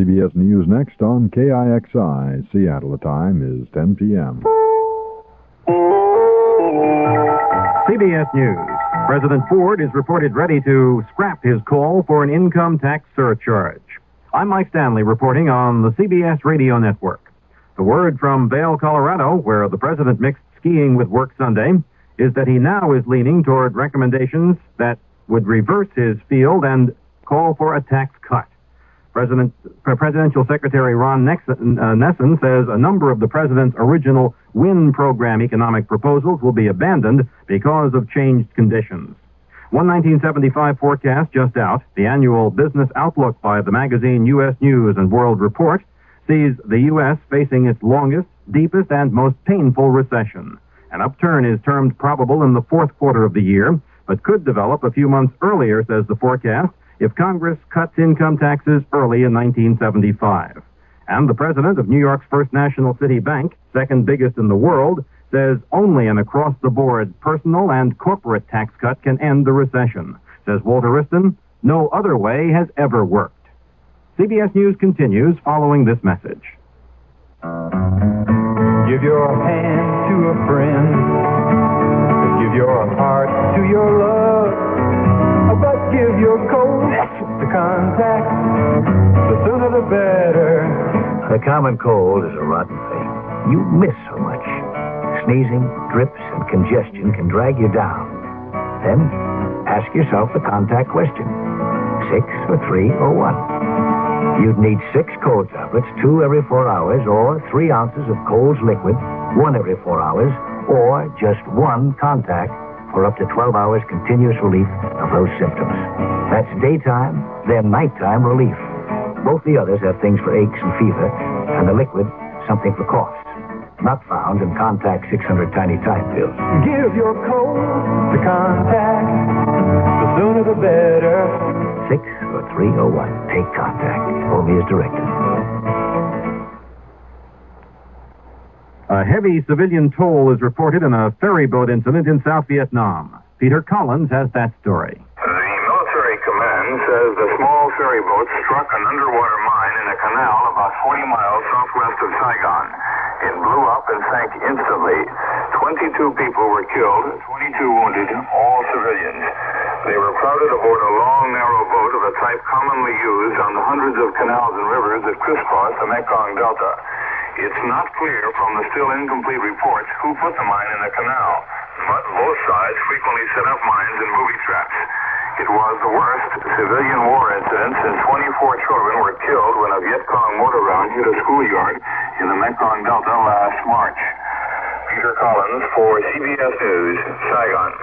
CBS News next on KIXI. Seattle, the time is 10 p.m. CBS News. President Ford is reported ready to scrap his call for an income tax surcharge. I'm Mike Stanley reporting on the CBS Radio Network. The word from Vail, Colorado, where the president mixed skiing with work Sunday, is that he now is leaning toward recommendations that would reverse his field and call for a tax cut. Presidential Secretary Ron Nessen says a number of the president's original WIN program economic proposals will be abandoned because of changed conditions. One 1975 forecast just out, the annual business outlook by the magazine U.S. News and World Report, sees the U.S. facing its longest, deepest, and most painful recession. An upturn is termed probable in the fourth quarter of the year, but could develop a few months earlier, says the forecast, if Congress cuts income taxes early in 1975. And the president of New York's First National City Bank, second biggest in the world, says only an across-the-board personal and corporate tax cut can end the recession. Says Walter Wriston, no other way has ever worked. CBS News continues following this message. Give your hand to a friend. Give your heart to your love. But give your coat to contact. The sooner the better. The common cold is a rotten thing. You miss so much. Sneezing, drips, and congestion can drag you down. Then, ask yourself the contact question. 6 or 3 or 1? You'd need 6 cold tablets, 2 every 4 hours, or 3 ounces of Coles liquid, 1 every 4 hours, or just 1 contact for up to 12 hours continuous relief of those symptoms. That's daytime, then nighttime relief. Both the others have things for aches and fever, and the liquid, something for coughs. Not found in Contact 600 tiny time pills. Give your cold to contact. The sooner the better. 6 or 3 or 1. Take Contact. Only as directed. A heavy civilian toll is reported in a ferry boat incident in South Vietnam. Peter Collins has that story. The military command says the small ferry boat struck an underwater mine in a canal about 40 miles southwest of Saigon. It blew up and sank instantly. 22 people were killed, 22 wounded, all civilians. They were crowded aboard a long, narrow boat of a type commonly used on the hundreds of canals and rivers that crisscross the Mekong Delta. It's not clear from the still incomplete reports who put the mine in the canal, but both sides frequently set up mines and booby traps. It was the worst civilian war incident since 24 children were killed when a Viet Cong mortar round hit a schoolyard in the Mekong Delta last March. Peter Collins for CBS News, Saigon.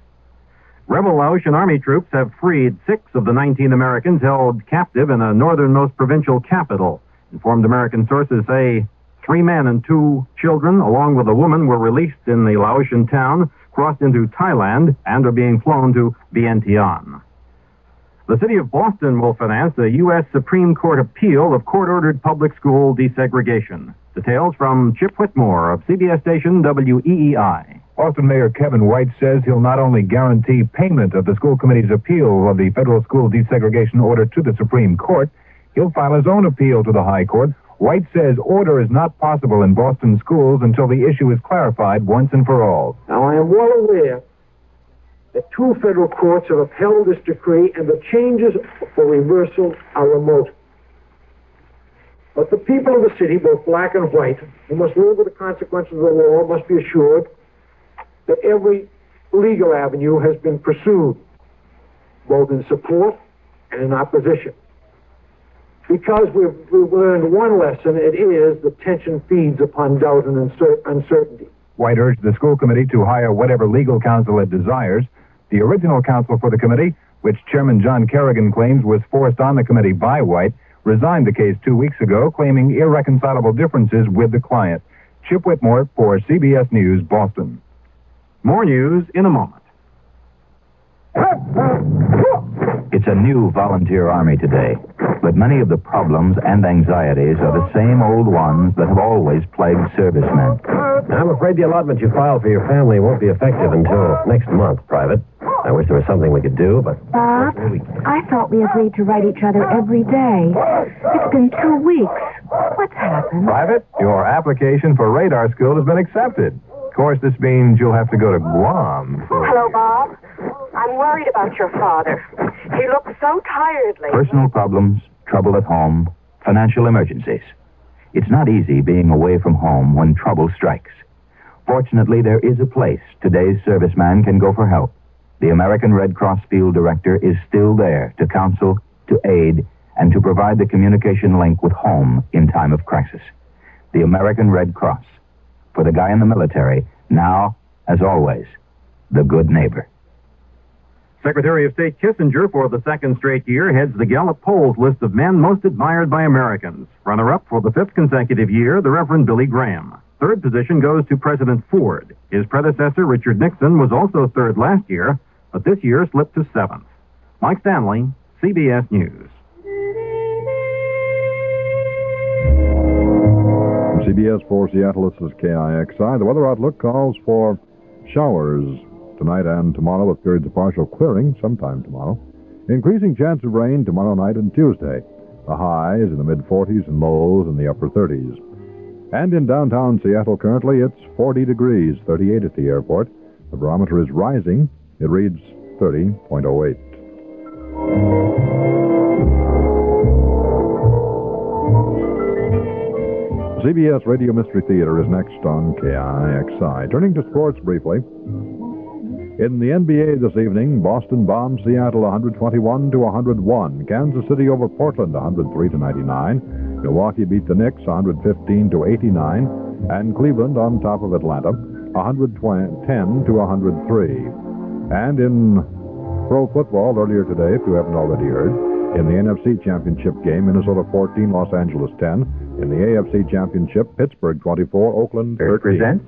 Rebel Laotian Army troops have freed 6 of the 19 Americans held captive in a northernmost provincial capital. Informed American sources say 3 men and 2 children, along with a woman, were released in the Laotian town, crossed into Thailand, and are being flown to Vientiane. The city of Boston will finance a U.S. Supreme Court appeal of court-ordered public school desegregation. Details from Chip Whitmore of CBS station WEEI. Boston Mayor Kevin White says he'll not only guarantee payment of the school committee's appeal of the federal school desegregation order to the Supreme Court, he'll file his own appeal to the High Court. White says order is not possible in Boston schools until the issue is clarified once and for all. Now, I am well aware that 2 federal courts have upheld this decree, and the changes for reversal are remote. But the people of the city, both black and white, who must live with the consequences of the law, must be assured that every legal avenue has been pursued, both in support and in opposition. Because we've learned one lesson, it is that tension feeds upon doubt and uncertainty. White urged the school committee to hire whatever legal counsel it desires. The original counsel for the committee, which Chairman John Kerrigan claims was forced on the committee by White, resigned the case 2 weeks ago, claiming irreconcilable differences with the client. Chip Whitmore for CBS News, Boston. More news in a moment. It's a new volunteer army today, but many of the problems and anxieties are the same old ones that have always plagued servicemen. I'm afraid the allotment you filed for your family won't be effective until next month, Private. I wish there was something we could do, but... Bob, I thought we agreed to write each other every day. It's been 2 weeks. What's happened? Private, your application for radar school has been accepted. Of course, this means you'll have to go to Guam. Hello, Bob. I'm worried about your father. He looks so tired lately. Personal problems, trouble at home, financial emergencies. It's not easy being away from home when trouble strikes. Fortunately, there is a place today's serviceman can go for help. The American Red Cross Field Director is still there to counsel, to aid, and to provide the communication link with home in time of crisis. The American Red Cross. For the guy in the military, now, as always, the good neighbor. Secretary of State Kissinger, for the second straight year, heads the Gallup polls list of men most admired by Americans. Runner-up for the fifth consecutive year, the Reverend Billy Graham. Third position goes to President Ford. His predecessor, Richard Nixon, was also third last year, but this year slipped to seventh. Mike Stanley, CBS News. From CBS for Seattle, this is KIXI. The weather outlook calls for showers tonight and tomorrow with periods of partial clearing sometime tomorrow. Increasing chance of rain tomorrow night and Tuesday. The highs in the mid-40s and lows in the upper 30s. And in downtown Seattle currently, it's 40 degrees, 38 at the airport. The barometer is rising. It reads 30.08. CBS Radio Mystery Theater is next on KIXI. Turning to sports briefly. In the NBA this evening, Boston bombed Seattle 121-101. Kansas City over Portland 103-99. Milwaukee beat the Knicks 115-89. And Cleveland on top of Atlanta 110-103. And in pro football earlier today, if you haven't already heard, in the NFC Championship game, Minnesota 14, Los Angeles 10. In the AFC Championship, Pittsburgh 24, Oakland 13. Presents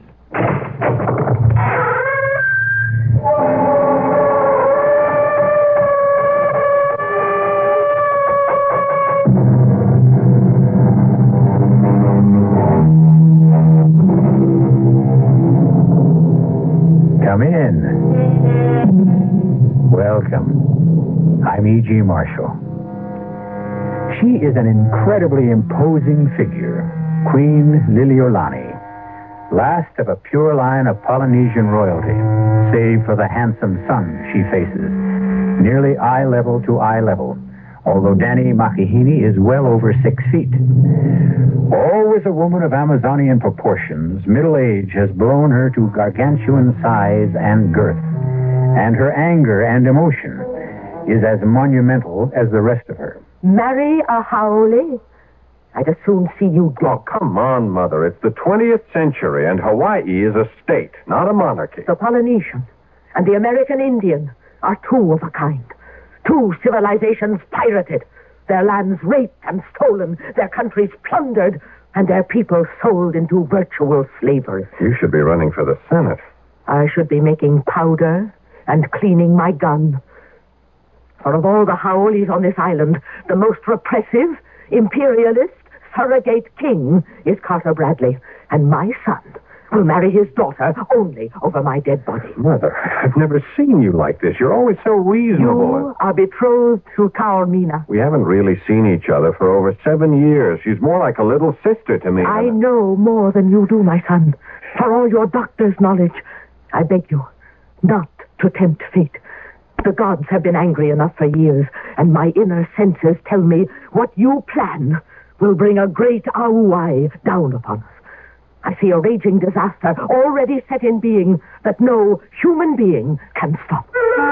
Come in. Welcome. I'm E.G. Marshall. She is an incredibly imposing figure, Queen Liliolani, last of a pure line of Polynesian royalty, save for the handsome son she faces, nearly eye level to eye level, although Danny Makihini is well over 6 feet. Always a woman of Amazonian proportions, middle age has blown her to gargantuan size and girth, and her anger and emotion is as monumental as the rest of her. Marry a haole? I'd as soon see you dead. Oh, come on, Mother. It's the 20th century, and Hawaii is a state, not a monarchy. The Polynesian and the American Indian are two of a kind. Two civilizations pirated, their lands raped and stolen, their countries plundered, and their people sold into virtual slavery. You should be running for the Senate. I should be making powder and cleaning my gun. For of all the haoles on this island, the most repressive, imperialist, surrogate king is Carter Bradley, and my son will marry his daughter only over my dead body. Mother, I've never seen you like this. You're always so reasonable. You are betrothed to Taormina. We haven't really seen each other for over 7 years. She's more like a little sister to me. I know more than you do, my son. For all your doctor's knowledge, I beg you not to tempt fate. The gods have been angry enough for years, and my inner senses tell me what you plan will bring a great auai down upon us. I see a raging disaster already set in being that no human being can stop.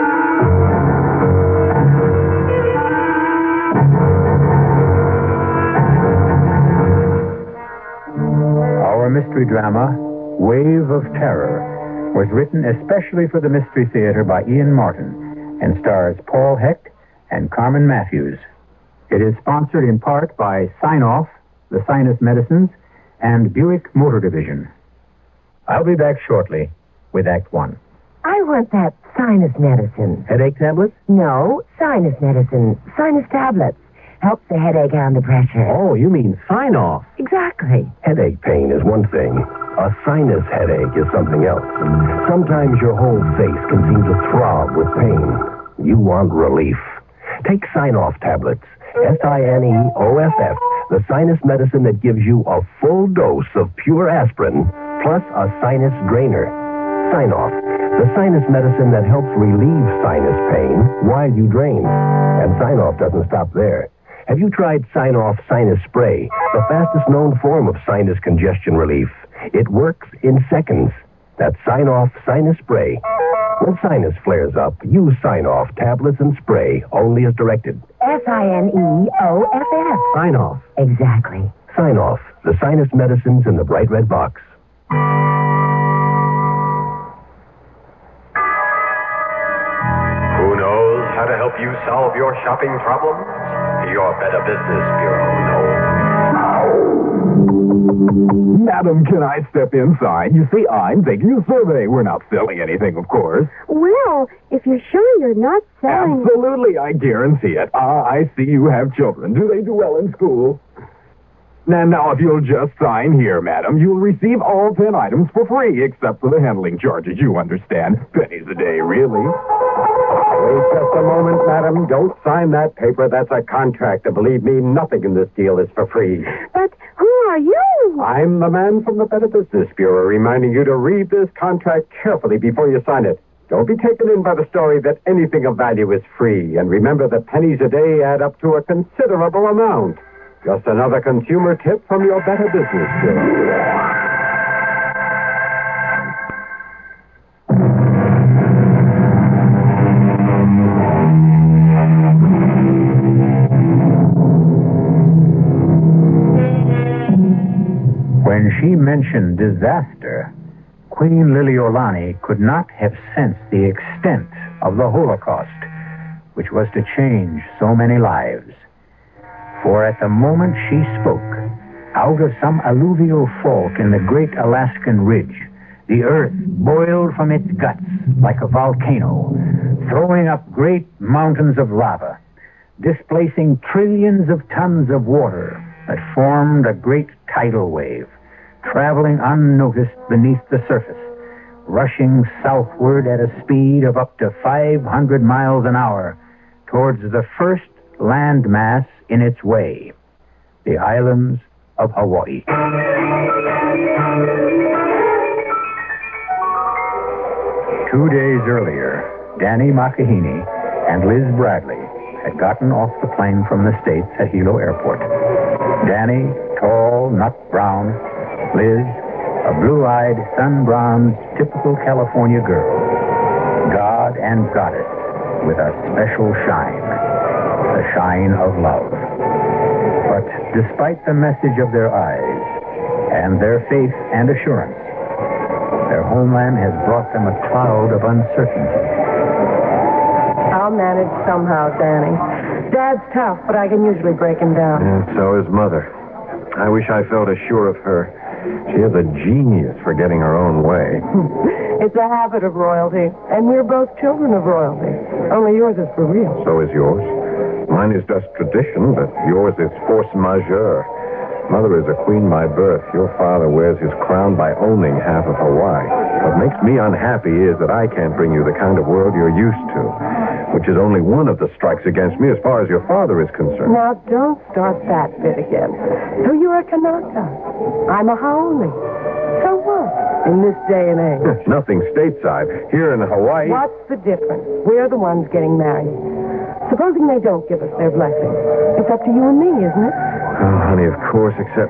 Our mystery drama, Wave of Terror, was written especially for the Mystery Theater by Ian Martin and stars Paul Hecht and Carmen Matthews. It is sponsored in part by Sign-Off, the Sinus Medicines, and Buick Motor Division. I'll be back shortly with Act One. I want that sinus medicine. Headache tablets? No, sinus medicine. Sinus tablets. Helps the headache and the pressure. Oh, you mean Sign-Off. Exactly. Headache pain is one thing. A sinus headache is something else. Sometimes your whole face can seem to throb with pain. You want relief. Take Sine-Off tablets. Sineoff, the sinus medicine that gives you a full dose of pure aspirin plus a sinus drainer. Sine-Off, the sinus medicine that helps relieve sinus pain while you drain. And Sine-Off doesn't stop there. Have you tried Sine-Off Sinus Spray, the fastest known form of sinus congestion relief? It works in seconds. That's Sine-Off Sinus Spray. When sinus flares up, use Sine-Off tablets and spray only as directed. Sineoff. Sine-Off. Exactly. Sine-Off, the sinus medicines in the bright red box. Who knows how to help you solve your shopping problems? Your Better Business Bureau knows. Madam, can I step inside? You see, I'm taking a survey. We're not selling anything, of course. Well, if you're sure you're not selling... Absolutely, I guarantee it. I see you have children. Do they do well in school? Now, if you'll just sign here, madam, you'll receive all 10 items for free, except for the handling charges, you understand. Pennies a day, really. Wait just a moment, madam. Don't sign that paper. That's a contract. And believe me, nothing in this deal is for free. But who are you? I'm the man from the Better Business Bureau, reminding you to read this contract carefully before you sign it. Don't be taken in by the story that anything of value is free. And remember that pennies a day add up to a considerable amount. Just another consumer tip from your Better Business Bureau. When she mentioned disaster, Queen Liliolani could not have sensed the extent of the Holocaust, which was to change so many lives. For at the moment she spoke, out of some alluvial fault in the great Alaskan ridge, the earth boiled from its guts like a volcano, throwing up great mountains of lava, displacing trillions of tons of water that formed a great tidal wave, traveling unnoticed beneath the surface, rushing southward at a speed of up to 500 miles an hour towards the first land mass in its way, the islands of Hawaii. 2 days earlier, Danny Makahini and Liz Bradley had gotten off the plane from the States at Hilo Airport. Danny, tall, nut brown. Liz, a blue-eyed, sun-bronzed, typical California girl. God and goddess with a special shine. The shine of love. But despite the message of their eyes and their faith and assurance, their homeland has brought them a cloud of uncertainty. I'll manage somehow, Danny. Dad's tough, but I can usually break him down. And so is Mother. I wish I felt as sure of her. She has a genius for getting her own way. It's a habit of royalty, and we're both children of royalty. Only yours is for real. So is yours. Mine is just tradition, but yours is force majeure. Mother is a queen by birth. Your father wears his crown by owning half of Hawaii. What makes me unhappy is that I can't bring you the kind of world you're used to, which is only one of the strikes against me as far as your father is concerned. Now, don't start that bit again. So you're a Kanaka. I'm a Haole. So what? In this day and age. Nothing stateside. Here in Hawaii... What's the difference? We're the ones getting married. Supposing they don't give us their blessing. It's up to you and me, isn't it? Oh, honey, of course, except...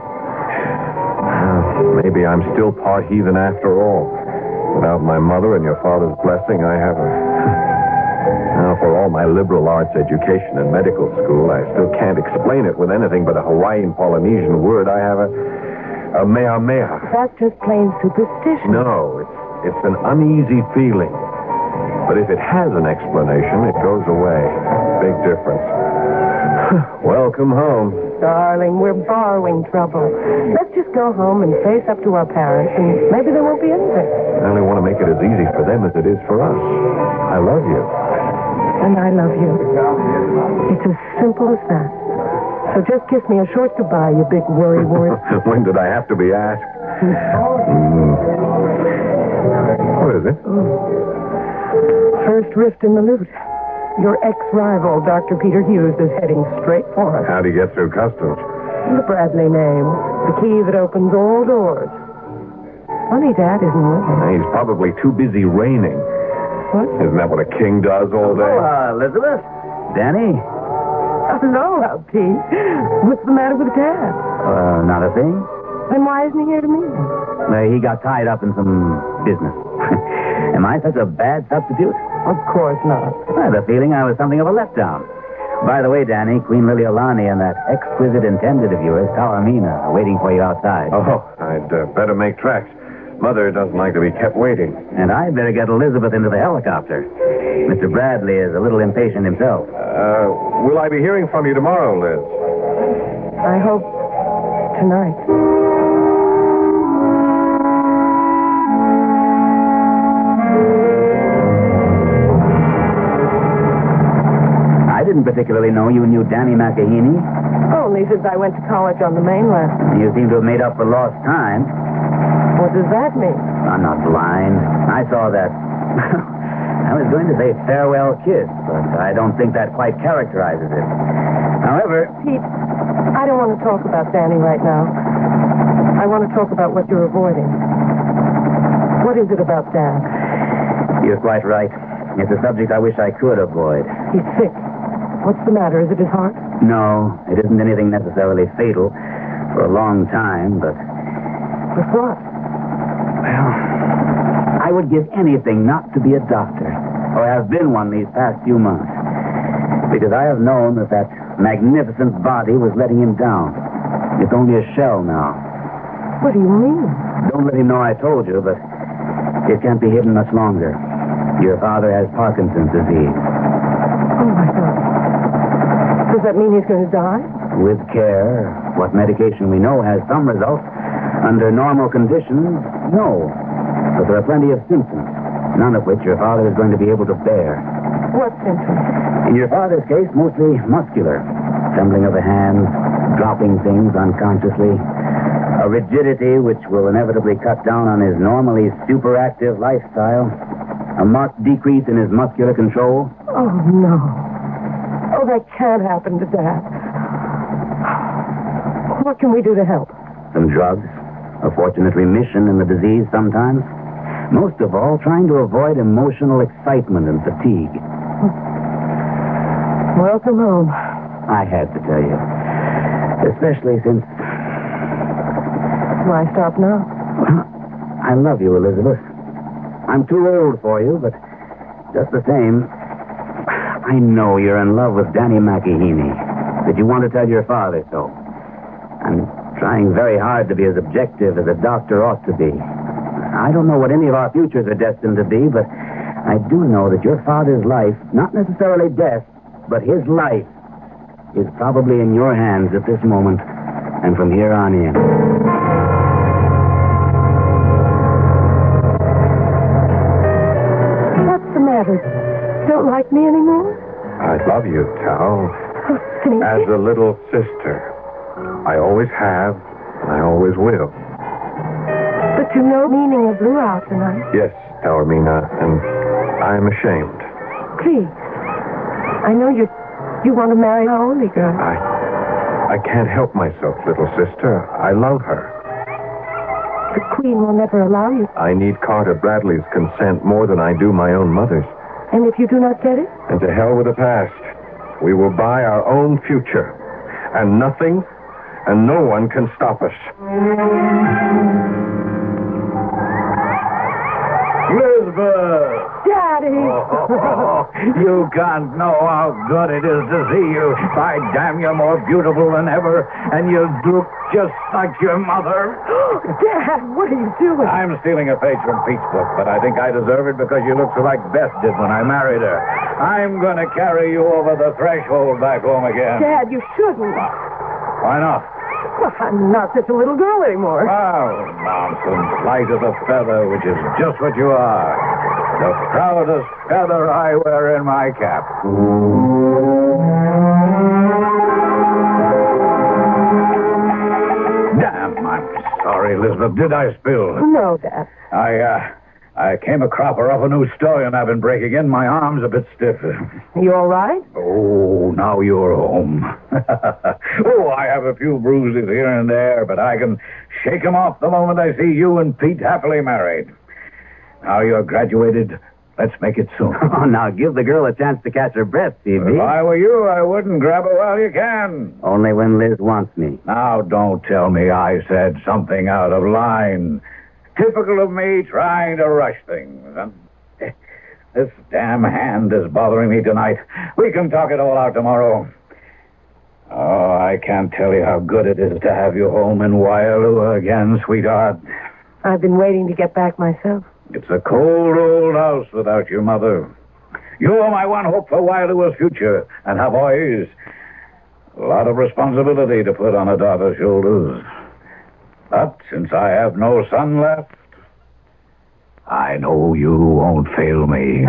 maybe I'm still part heathen after all. Without my mother and your father's blessing, I have a... Now, for all my liberal arts education and medical school, I still can't explain it with anything but a Hawaiian Polynesian word. I have a mea mea. That's just plain superstition. No, it's an uneasy feeling. But if it has an explanation, it goes away. Big difference. Welcome home. Darling, we're borrowing trouble. Let's just go home and face up to our parents, and maybe there won't be anything. I only want to make it as easy for them as it is for us. I love you. And I love you. It's as simple as that. So just kiss me a short goodbye, you big worrywart. When did I have to be asked? What is it? First rift in the loot. Your ex-rival, Dr. Peter Hughes, is heading straight for us. How'd he get through customs? The Bradley name. The key that opens all doors. Funny, Dad, isn't it? He's probably too busy reigning. What? Isn't that what a king does all day? Elizabeth. Danny. Hello, LT. What's the matter with Dad? Not a thing. Then why isn't he here to meet me? He got tied up in some business. Am I such a bad substitute? Of course not. I have a feeling I was something of a letdown. By the way, Danny, Queen Liliolani and that exquisite intended of yours, Taormina, are waiting for you outside. Oh, I'd better make tracks. Mother doesn't like to be kept waiting. And I'd better get Elizabeth into the helicopter. Mr. Bradley is a little impatient himself. Will I be hearing from you tomorrow, Liz? I hope tonight. I didn't particularly know you knew Danny McAheeney. Only since I went to college on the mainland. You seem to have made up for lost time. What does that mean? I'm not blind. I saw that. I was going to say farewell kiss, but I don't think that quite characterizes it. However... Pete, I don't want to talk about Danny right now. I want to talk about what you're avoiding. What is it about Dad? You're quite right. It's a subject I wish I could avoid. He's sick. What's the matter? Is it his heart? No, it isn't anything necessarily fatal for a long time, but... But what? Well, I would give anything not to be a doctor, or have been one these past few months, because I have known that magnificent body was letting him down. It's only a shell now. What do you mean? Don't let him know I told you, but it can't be hidden much longer. Your father has Parkinson's disease. Oh, my God. Does that mean he's going to die? With care, what medication we know has some results. Under normal conditions, no. But there are plenty of symptoms, none of which your father is going to be able to bear. What symptoms? In your father's case, mostly muscular. Trembling of the hands, dropping things unconsciously. A rigidity which will inevitably cut down on his normally superactive lifestyle. A marked decrease in his muscular control. Oh, no. Oh, that can't happen to Dad. What can we do to help? Some drugs. A fortunate remission in the disease sometimes. Most of all, trying to avoid emotional excitement and fatigue. Welcome home. I had to tell you. Especially since... Why stop now? I love you, Elizabeth. I'm too old for you, but just the same, I know you're in love with Danny McAheeney. That you want to tell your father so. I'm trying very hard to be as objective as a doctor ought to be. I don't know what any of our futures are destined to be, but I do know that your father's life, not necessarily death, but his life, is probably in your hands at this moment and from here on in. What's the matter? Don't like me anymore? I love you, Tal. Oh, as a little sister. I always have, and I always will. But you know the meaning of Blue Out tonight. Yes, Taormina, and I'm ashamed. Please. I know you want to marry our only girl. I can't help myself, little sister. I love her. The Queen will never allow you. I need Carter Bradley's consent more than I do my own mother's. And if you do not get it? And to hell with the past. We will buy our own future. And nothing and no one can stop us. Elizabeth! Daddy! You can't know how good it is to see you. By damn, you're more beautiful than ever, and you look just like your mother. Dad, what are you doing? I'm stealing a page from Pete's book, but I think I deserve it because you look so like Beth did when I married her. I'm going to carry you over the threshold back home again. Dad, you shouldn't. Why not? Well, I'm not such a little girl anymore. Oh, nonsense. Light as a feather, which is just what you are. The proudest feather I wear in my cap. Damn, I'm sorry, Elizabeth. Did I spill? No, Dad. I came a cropper off a new stallion I've been breaking in. My arm's a bit stiff. You all right? Oh, now you're home. I have a few bruises here and there, but I can shake 'em off the moment I see you and Pete happily married. Now you're graduated. Let's make it soon. Oh, now give the girl a chance to catch her breath, C.B. If I were you, I wouldn't grab her while you can. Only when Liz wants me. Now, don't tell me I said something out of line. Typical of me trying to rush things. This damn hand is bothering me tonight. We can talk it all out tomorrow. Oh, I can't tell you how good it is to have you home in Waialua again, sweetheart. I've been waiting to get back myself. It's a cold old house without your mother. You are my one hope for Waialua's future. And her boys, a lot of responsibility to put on a daughter's shoulders. But since I have no son left, I know you won't fail me.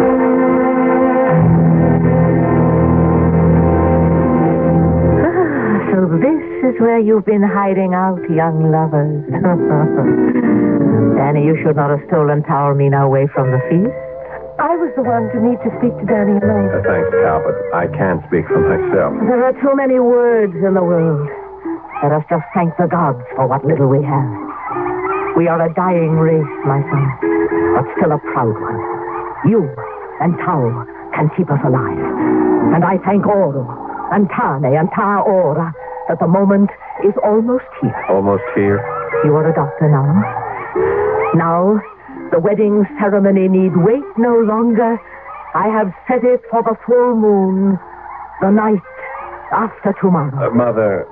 So this is where you've been hiding out, young lovers. Danny, you should not have stolen Tower Mina away from the feast. I was the one to need to speak to Danny alone. Thanks, Talbot. I can't speak for myself. There are too many words in the world. Let us just thank the gods for what little we have. We are a dying race, my son, but still a proud one. You and Tau can keep us alive. And I thank Oro and Tane and Taora that the moment is almost here. Almost here? You are a doctor now. Now, the wedding ceremony need wait no longer. I have set it for the full moon, the night after tomorrow. Mother,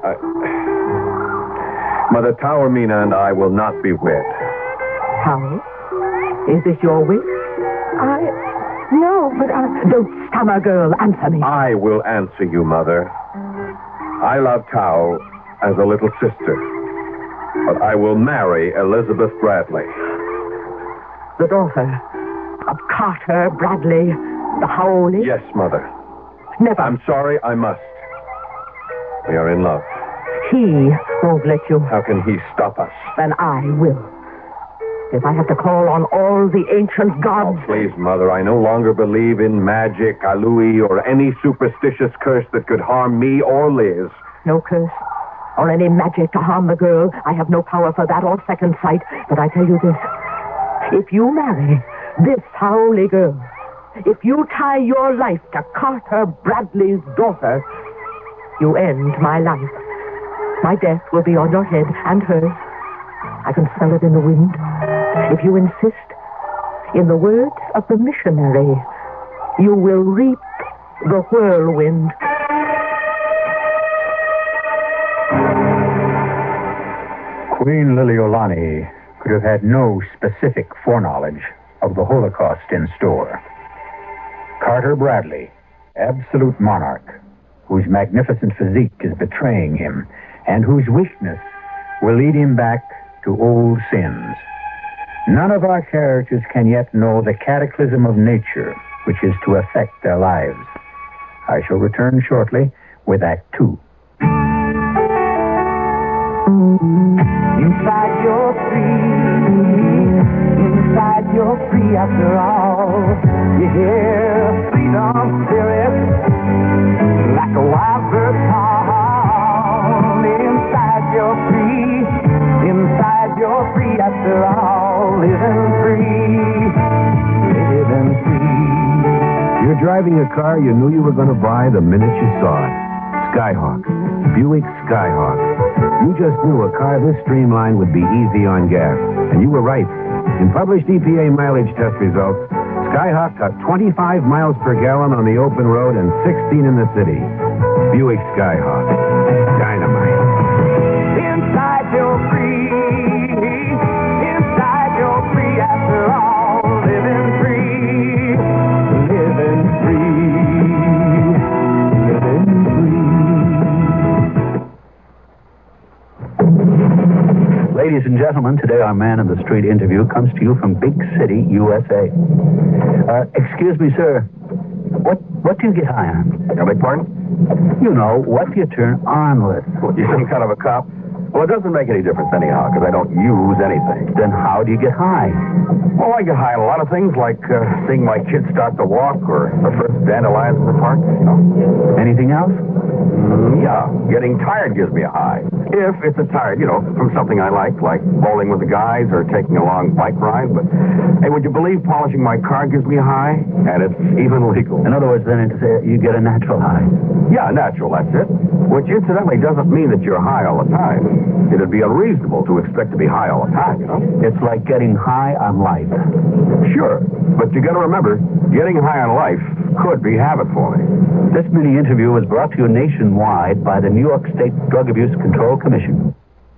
Tower Mina and I will not be wed. Tau, is this your wish? No, but Don't stammer, girl. Answer me. I will answer you, Mother. I love Tau as a little sister, but I will marry Elizabeth Bradley. The daughter of Carter Bradley, the Howley? Yes, Mother. Never. I'm sorry, I must. We are in love. He won't let you. How can he stop us? Then I will. If I have to call on all the ancient gods... Oh, please, Mother, I no longer believe in magic, alui, or any superstitious curse that could harm me or Liz. No curse or any magic to harm the girl. I have no power for that or second sight. But I tell you this. If you marry this Howley girl, if you tie your life to Carter Bradley's daughter, you end my life. My death will be on your head and hers. I can smell it in the wind. If you insist, in the words of the missionary, you will reap the whirlwind. Queen Liliolani could have had no specific foreknowledge of the Holocaust in store. Carter Bradley, absolute monarch, whose magnificent physique is betraying him, and whose weakness will lead him back to old sins. None of our characters can yet know the cataclysm of nature which is to affect their lives. I shall return shortly with Act 2. Inside you're free after all. You hear freedom spirit like a wild bird call. Inside you're free after all. Living free. You're driving a car you knew you were going to buy the minute you saw it. Skyhawk. Buick Skyhawk. You just knew a car this streamlined would be easy on gas. And you were right. In published EPA mileage test results, Skyhawk got 25 miles per gallon on the open road and 16 in the city. Buick Skyhawk. Dynamite. Inside you're free. Inside you're free after all. Living free. Living free. Living free. Ladies and gentlemen, today our Man in the Street interview comes to you from Big City, USA. Excuse me, sir. What do you get high on? I beg pardon? You know, what do you turn on with? You some kind of a cop? Well, it doesn't make any difference anyhow, because I don't use anything. Then how do you get high? Oh, I get high on a lot of things, like seeing my kids start to walk or the first dandelions in the park. Anything else? Yeah, getting tired gives me a high. If it's a tired, from something I like bowling with the guys or taking a long bike ride. But, hey, would you believe polishing my car gives me a high? And it's even legal. In other words, then you get a natural high. Yeah, natural, that's it. Which, incidentally, doesn't mean that you're high all the time. It'd be unreasonable to expect to be high all the time, It's like getting high on life. Sure, but you got to remember, getting high on life could be habit-forming. This mini-interview was brought to you nationwide by the New York State Drug Abuse Control Commission.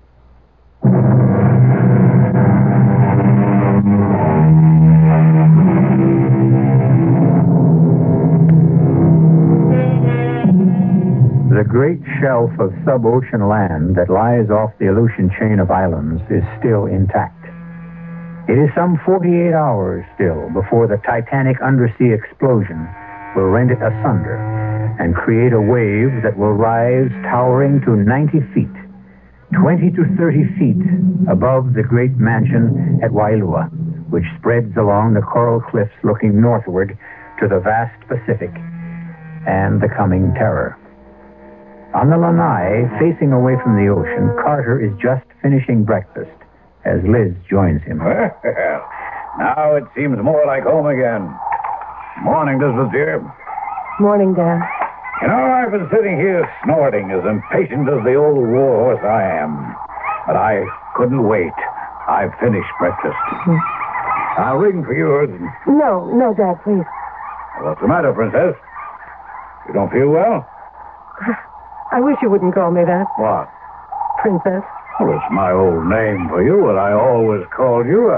The great shelf of sub-ocean land that lies off the Aleutian chain of islands is still intact. It is some 48 hours still before the Titanic undersea explosion will rend it asunder and create a wave that will rise towering to 90 feet, 20 to 30 feet above the great mansion at Wailua, which spreads along the coral cliffs looking northward to the vast Pacific and the coming terror. On the lanai, facing away from the ocean, Carter is just finishing breakfast as Liz joins him. Well, now it seems more like home again. Morning, Elizabeth, dear. Morning, Dad. I've been sitting here snorting, as impatient as the old war horse I am. But I couldn't wait. I've finished breakfast. I'll ring for yours. No, Dad, please. What's the matter, Princess? You don't feel well? I wish you wouldn't call me that. What? Princess. Well, it's my old name for you, and I always called you.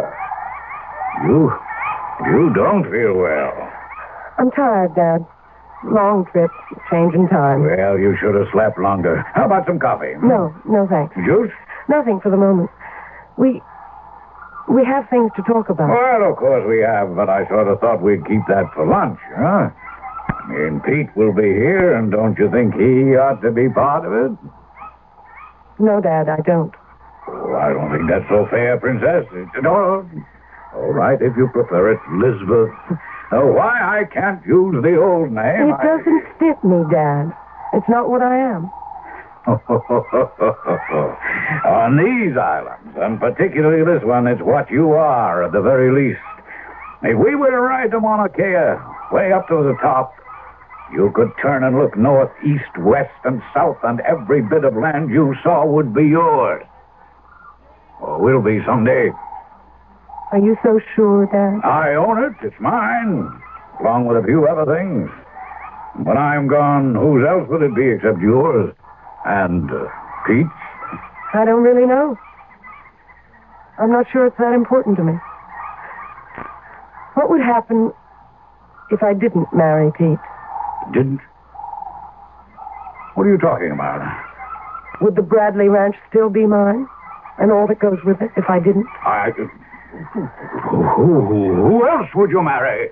You don't feel well. I'm tired, Dad. Long trip, change in time. Well, you should have slept longer. How about some coffee? No, thanks. Juice? Nothing for the moment. We have things to talk about. Well, of course we have, but I sort of thought we'd keep that for lunch, huh? I mean, Pete will be here, and don't you think he ought to be part of it? No, Dad, I don't. Oh, I don't think that's so fair, Princess. No. All right, if you prefer it, Elizabeth. Why I can't use the old name? It doesn't fit me, Dad. It's not what I am. On these islands, and particularly this one, it's what you are, at the very least. If we were to ride to Mauna Kea, way up to the top, you could turn and look north, east, west, and south, and every bit of land you saw would be yours. Or will be someday. Are you so sure, Dad? I own it. It's mine, along with a few other things. When I'm gone, whose else would it be except yours? And Pete's? I don't really know. I'm not sure it's that important to me. What would happen if I didn't marry Pete? Didn't? What are you talking about? Would the Bradley Ranch still be mine? And all that goes with it if I didn't? Who else would you marry?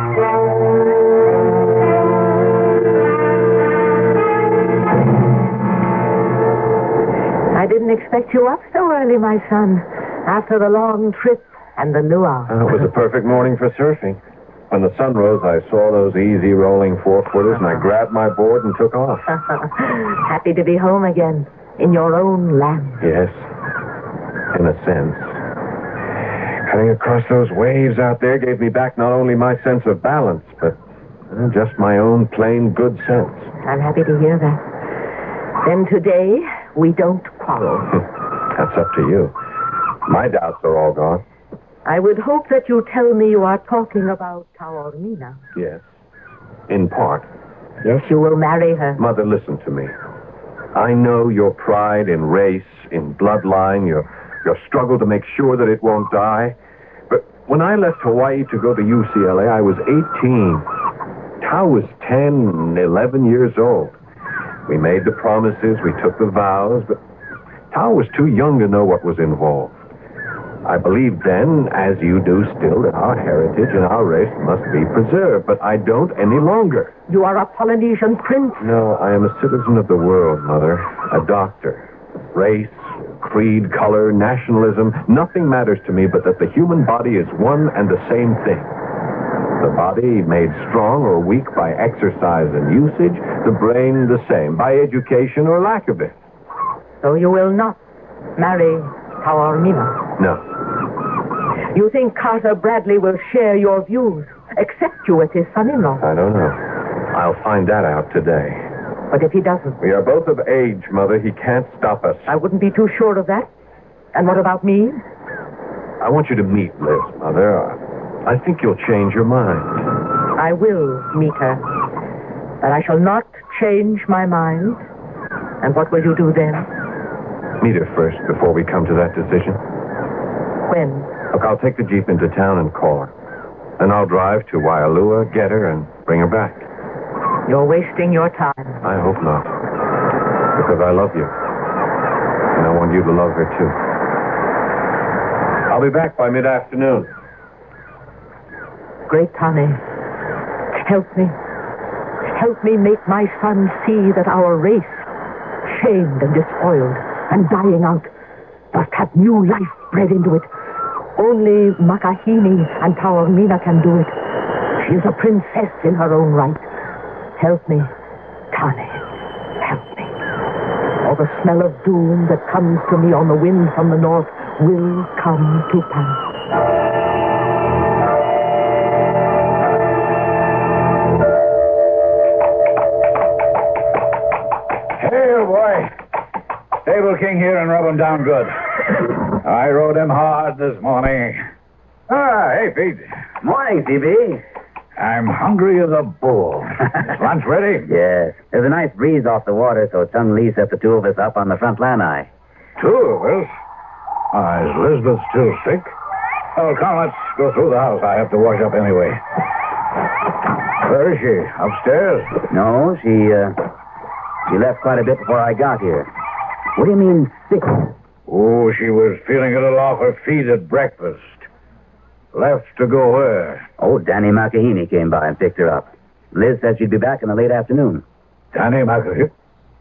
I didn't expect you up so early, my son. After the long trip and the luau. It was a perfect morning for surfing. When the sun rose, I saw those easy rolling four-footers, and I grabbed my board and took off. Happy to be home again, in your own land. Yes, in a sense. Cutting across those waves out there gave me back not only my sense of balance, but just my own plain good sense. I'm happy to hear that. Then today, we don't quarrel. That's up to you. My doubts are all gone. I would hope that you tell me you are talking about Taormina. Yes, in part. Yes, you will marry her. Mother, listen to me. I know your pride in race, in bloodline, your struggle to make sure that it won't die. But when I left Hawaii to go to UCLA, I was 18. Tao was 10, 11 years old. We made the promises, we took the vows, but Tao was too young to know what was involved. I believed then, as you do still, that our heritage and our race must be preserved, but I don't any longer. You are a Polynesian prince. No, I am a citizen of the world, Mother. A doctor. Race, creed, color, nationalism. Nothing matters to me but that the human body is one and the same thing. The body made strong or weak by exercise and usage, the brain the same, by education or lack of it. So you will not marry Taormina? No. You think Carter Bradley will share your views, accept you as his son-in-law? I don't know. I'll find that out today. But if he doesn't? We are both of age, Mother. He can't stop us. I wouldn't be too sure of that. And what about me? I want you to meet Liz, Mother. I think you'll change your mind. I will meet her. But I shall not change my mind. And what will you do then? Meet her first before we come to that decision. When? Look, I'll take the Jeep into town and call her. Then I'll drive to Waialua, get her, and bring her back. You're wasting your time. I hope not. Because I love you. And I want you to love her, too. I'll be back by mid-afternoon. Great Tane, help me. Help me make my son see that our race, shamed and despoiled and dying out, must have new life bred into it. Only Makahini and Taormina can do it. She is a princess in her own right. Help me, Tane. Help me. Or the smell of doom that comes to me on the wind from the north will come to pass. Hey, boy. Stable King here and rub him down good. I rode him hard this morning. Hey, Pete. Morning, CB. I'm hungry as a bull. Is lunch ready? Yes. There's a nice breeze off the water, so Chung Lee set the two of us up on the front lanai. Two of us? Is Elizabeth still sick? Oh, come, let's go through the house. I have to wash up anyway. Where is she? Upstairs? No, she left quite a bit before I got here. What do you mean, sick? Oh, she was feeling a little off her feet at breakfast. Left to go where? Oh, Danny Makahini came by and picked her up. Liz said she'd be back in the late afternoon. Danny Makahini?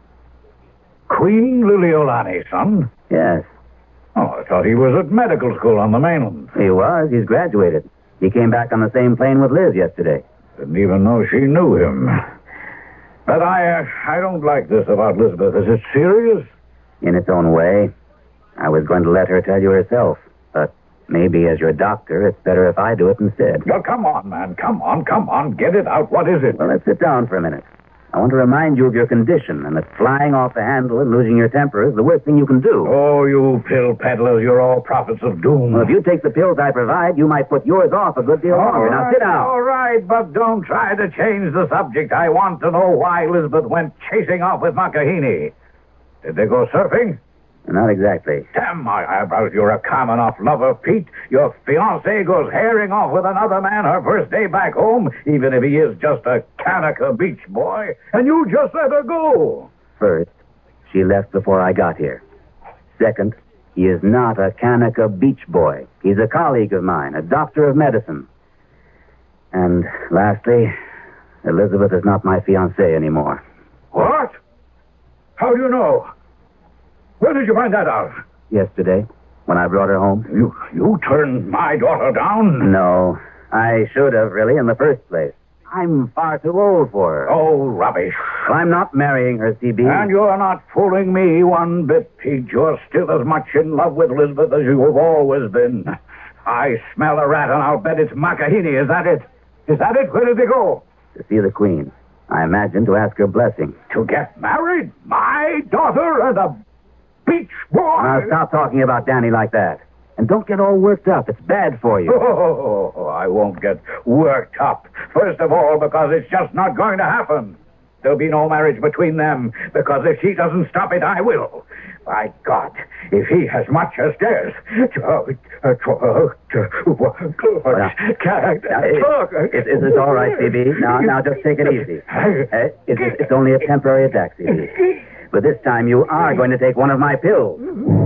Queen Liliolani, son? Yes. Oh, I thought he was at medical school on the mainland. He was. He's graduated. He came back on the same plane with Liz yesterday. Didn't even know she knew him. But I don't like this about Elizabeth. Is it serious? In its own way. I was going to let her tell you herself. But maybe as your doctor, it's better if I do it instead. Oh, come on, man. Come on. Get it out. What is it? Well, let's sit down for a minute. I want to remind you of your condition and that flying off the handle and losing your temper is the worst thing you can do. Oh, you pill peddlers. You're all prophets of doom. Well, if you take the pills I provide, you might put yours off a good deal longer. Now, sit down. All right, but don't try to change the subject. I want to know why Elizabeth went chasing off with Makahini. Did they go surfing? Not exactly. Damn my eyebrows, you're a calm enough lover, Pete. Your fiancée goes herring off with another man her first day back home, even if he is just a Kanaka beach boy, and you just let her go. First, she left before I got here. Second, he is not a Kanaka beach boy. He's a colleague of mine, a doctor of medicine. And lastly, Elizabeth is not my fiancée anymore. What? How do you know? Where did you find that out? Yesterday, when I brought her home. You turned my daughter down? No. I should have, really, in the first place. I'm far too old for her. Oh, rubbish. Well, I'm not marrying her, CB. And you're not fooling me one bit, Pete. You're still as much in love with Elizabeth as you have always been. I smell a rat, and I'll bet it's Makahini. Is that it? Is that it? Where did they go? To see the Queen. I imagine to ask her blessing. To get married? My daughter and a beach boy? Now, stop talking about Danny like that. And don't get all worked up. It's bad for you. Oh, I won't get worked up. First of all, because it's just not going to happen. There'll be no marriage between them, because if she doesn't stop it, I will. By God, if he has much as dares... It's all right, CB. Now, just take it easy. It's only a temporary attack, CB. But this time you are going to take one of my pills.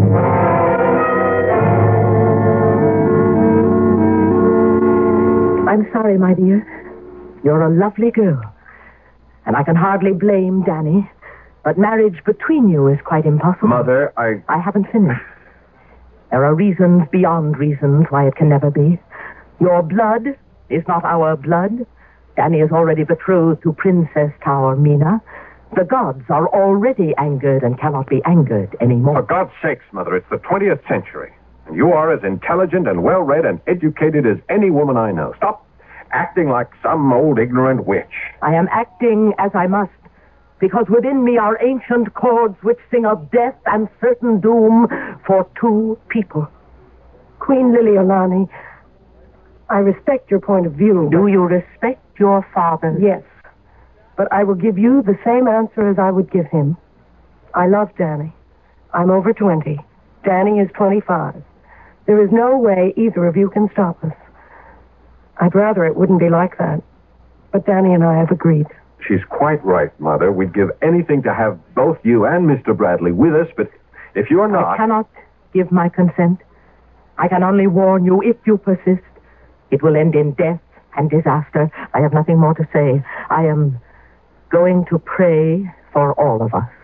I'm sorry, my dear. You're a lovely girl. And I can hardly blame Danny. But marriage between you is quite impossible. Mother, I haven't finished. There are reasons beyond reasons why it can never be. Your blood is not our blood. Danny is already betrothed to Princess Taormina. The gods are already angered and cannot be angered anymore. For God's sakes, Mother, it's the 20th century. And you are as intelligent and well-read and educated as any woman I know. Stop acting like some old ignorant witch. I am acting as I must, because within me are ancient chords which sing of death and certain doom for two people. Queen Liliolani, I respect your point of view. Do you respect your father? Yes. But I will give you the same answer as I would give him. I love Danny. I'm over 20. Danny is 25. There is no way either of you can stop us. I'd rather it wouldn't be like that. But Danny and I have agreed. She's quite right, Mother. We'd give anything to have both you and Mr. Bradley with us, but if you're not... I cannot give my consent. I can only warn you, if you persist, it will end in death and disaster. I have nothing more to say. I am going to pray for all of us.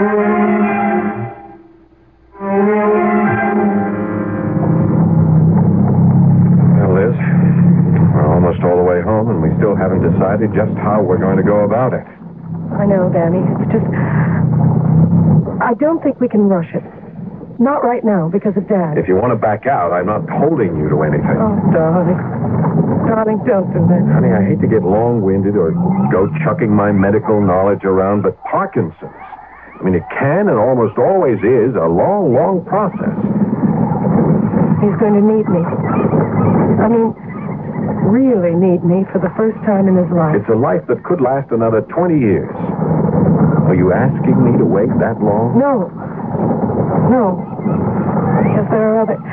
Well, Liz, we're almost all the way home, and we still haven't decided just how we're going to go about it. I know, Danny. It's just... I don't think we can rush it. Not right now, because of Dad. If you want to back out, I'm not holding you to anything. Oh, darling. Darling, don't do that. Honey, I hate to get long-winded or go chucking my medical knowledge around, but Parkinson's, I mean, it can and almost always is a long, long process. He's going to need me. I mean, really need me for the first time in his life. It's a life that could last another 20 years. Are you asking me to wait that long? No. No. Because there are other...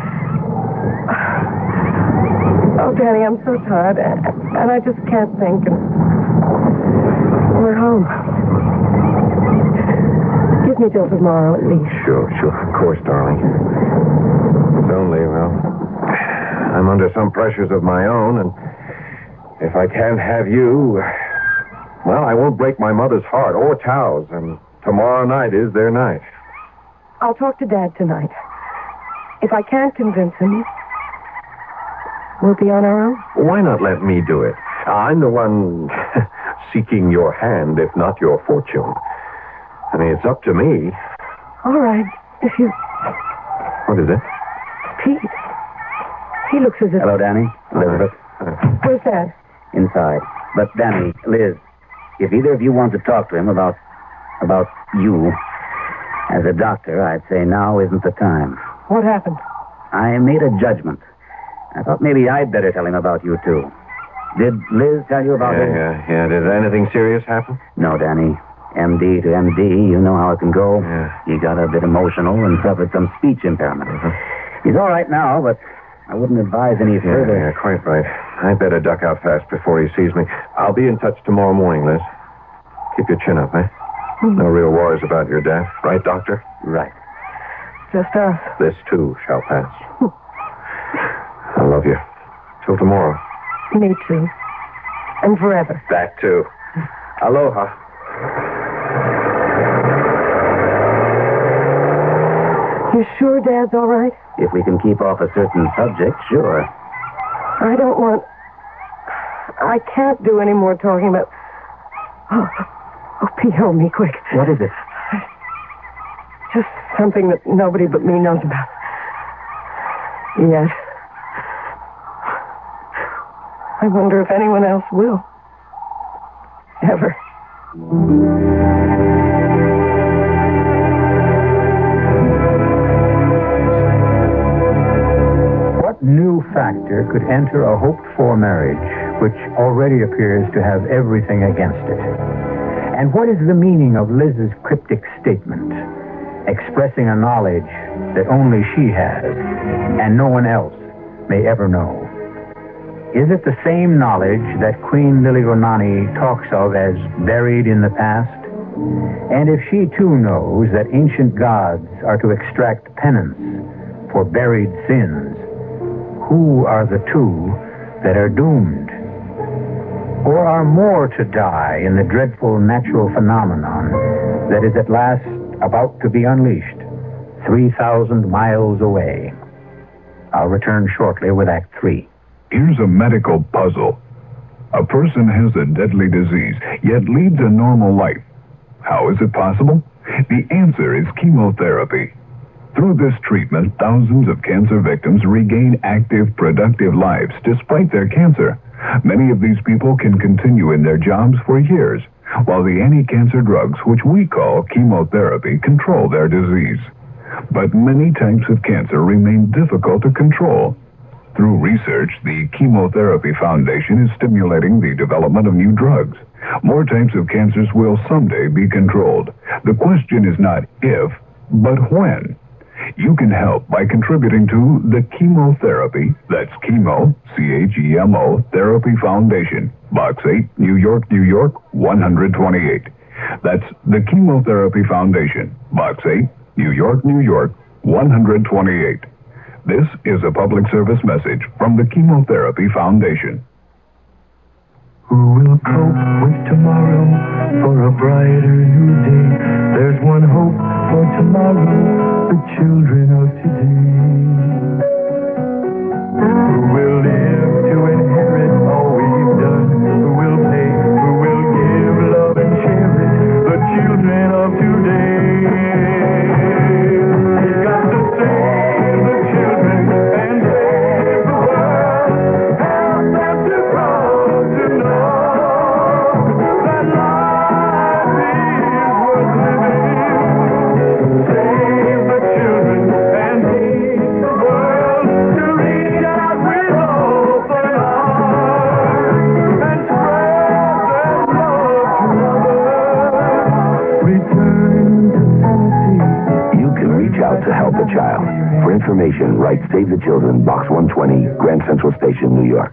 Oh, Danny, I'm so tired, and I just can't think, and we're home. Give me till tomorrow, at least. Sure, of course, darling. It's only, well, I'm under some pressures of my own, and if I can't have you, well, I won't break my mother's heart, or Tao's, and tomorrow night is their night. I'll talk to Dad tonight. If I can't convince him, we'll be on our own. Why not let me do it? I'm the one seeking your hand, if not your fortune. I mean, it's up to me. All right, if you... What is it? Pete. He looks as if... Hello, Danny. Elizabeth. Where's Dad? Inside. But, Danny, Liz, if either of you want to talk to him about you, as a doctor, I'd say now isn't the time. What happened? I made a judgment. I thought maybe I'd better tell him about you, too. Did Liz tell you about it? Yeah. Did anything serious happen? No, Danny. MD to MD, you know how it can go. Yeah. He got a bit emotional and suffered some speech impairment. He's all right now, but I wouldn't advise any further. Yeah, quite right. I'd better duck out fast before he sees me. I'll be in touch tomorrow morning, Liz. Keep your chin up, eh? No real worries about your death, right, Doctor? Right. Just us. This, too, shall pass. I love you. Till tomorrow. Me too. And forever. That, too. Aloha. You sure Dad's all right? If we can keep off a certain subject, sure. I don't want... I can't do any more talking about... Oh, Pete, help me quick. What is it? Just something that nobody but me knows about. Yet. I wonder if anyone else will. Ever. What new factor could enter a hoped-for marriage which already appears to have everything against it? And what is the meaning of Liz's cryptic statement, expressing a knowledge that only she has and no one else may ever know? Is it the same knowledge that Queen Liliolani talks of as buried in the past? And if she too knows that ancient gods are to extract penance for buried sins, who are the two that are doomed? Or are more to die in the dreadful natural phenomenon that is at last about to be unleashed 3,000 miles away? I'll return shortly with Act 3. Here's a medical puzzle. A person has a deadly disease, yet leads a normal life. How is it possible? The answer is chemotherapy. Through this treatment, thousands of cancer victims regain active, productive lives despite their cancer. Many of these people can continue in their jobs for years, while the anti-cancer drugs, which we call chemotherapy, control their disease. But many types of cancer remain difficult to control. Through research, the Chemotherapy Foundation is stimulating the development of new drugs. More types of cancers will someday be controlled. The question is not if, but when. You can help by contributing to the Chemotherapy, that's chemo, C-H-E-M-O, Therapy Foundation, Box 8, New York, New York, 128. That's the Chemotherapy Foundation, Box 8, New York, New York, 128. This is a public service message from the Chemotherapy Foundation. Who will cope with tomorrow for a brighter new day? There's one hope for tomorrow, the children of today. Who will live to inherit all we've done? Who will pay? Who will give love and share it? The children of today. We've got to save the children and save the world. Help them to grow to know that life is worth living. Save the children and teach the world to reach out with open arms and spread their love to others. Return to sanity. You can reach out to help a child. For information, write Save the Children, Box 120, Grand Central Station, New York.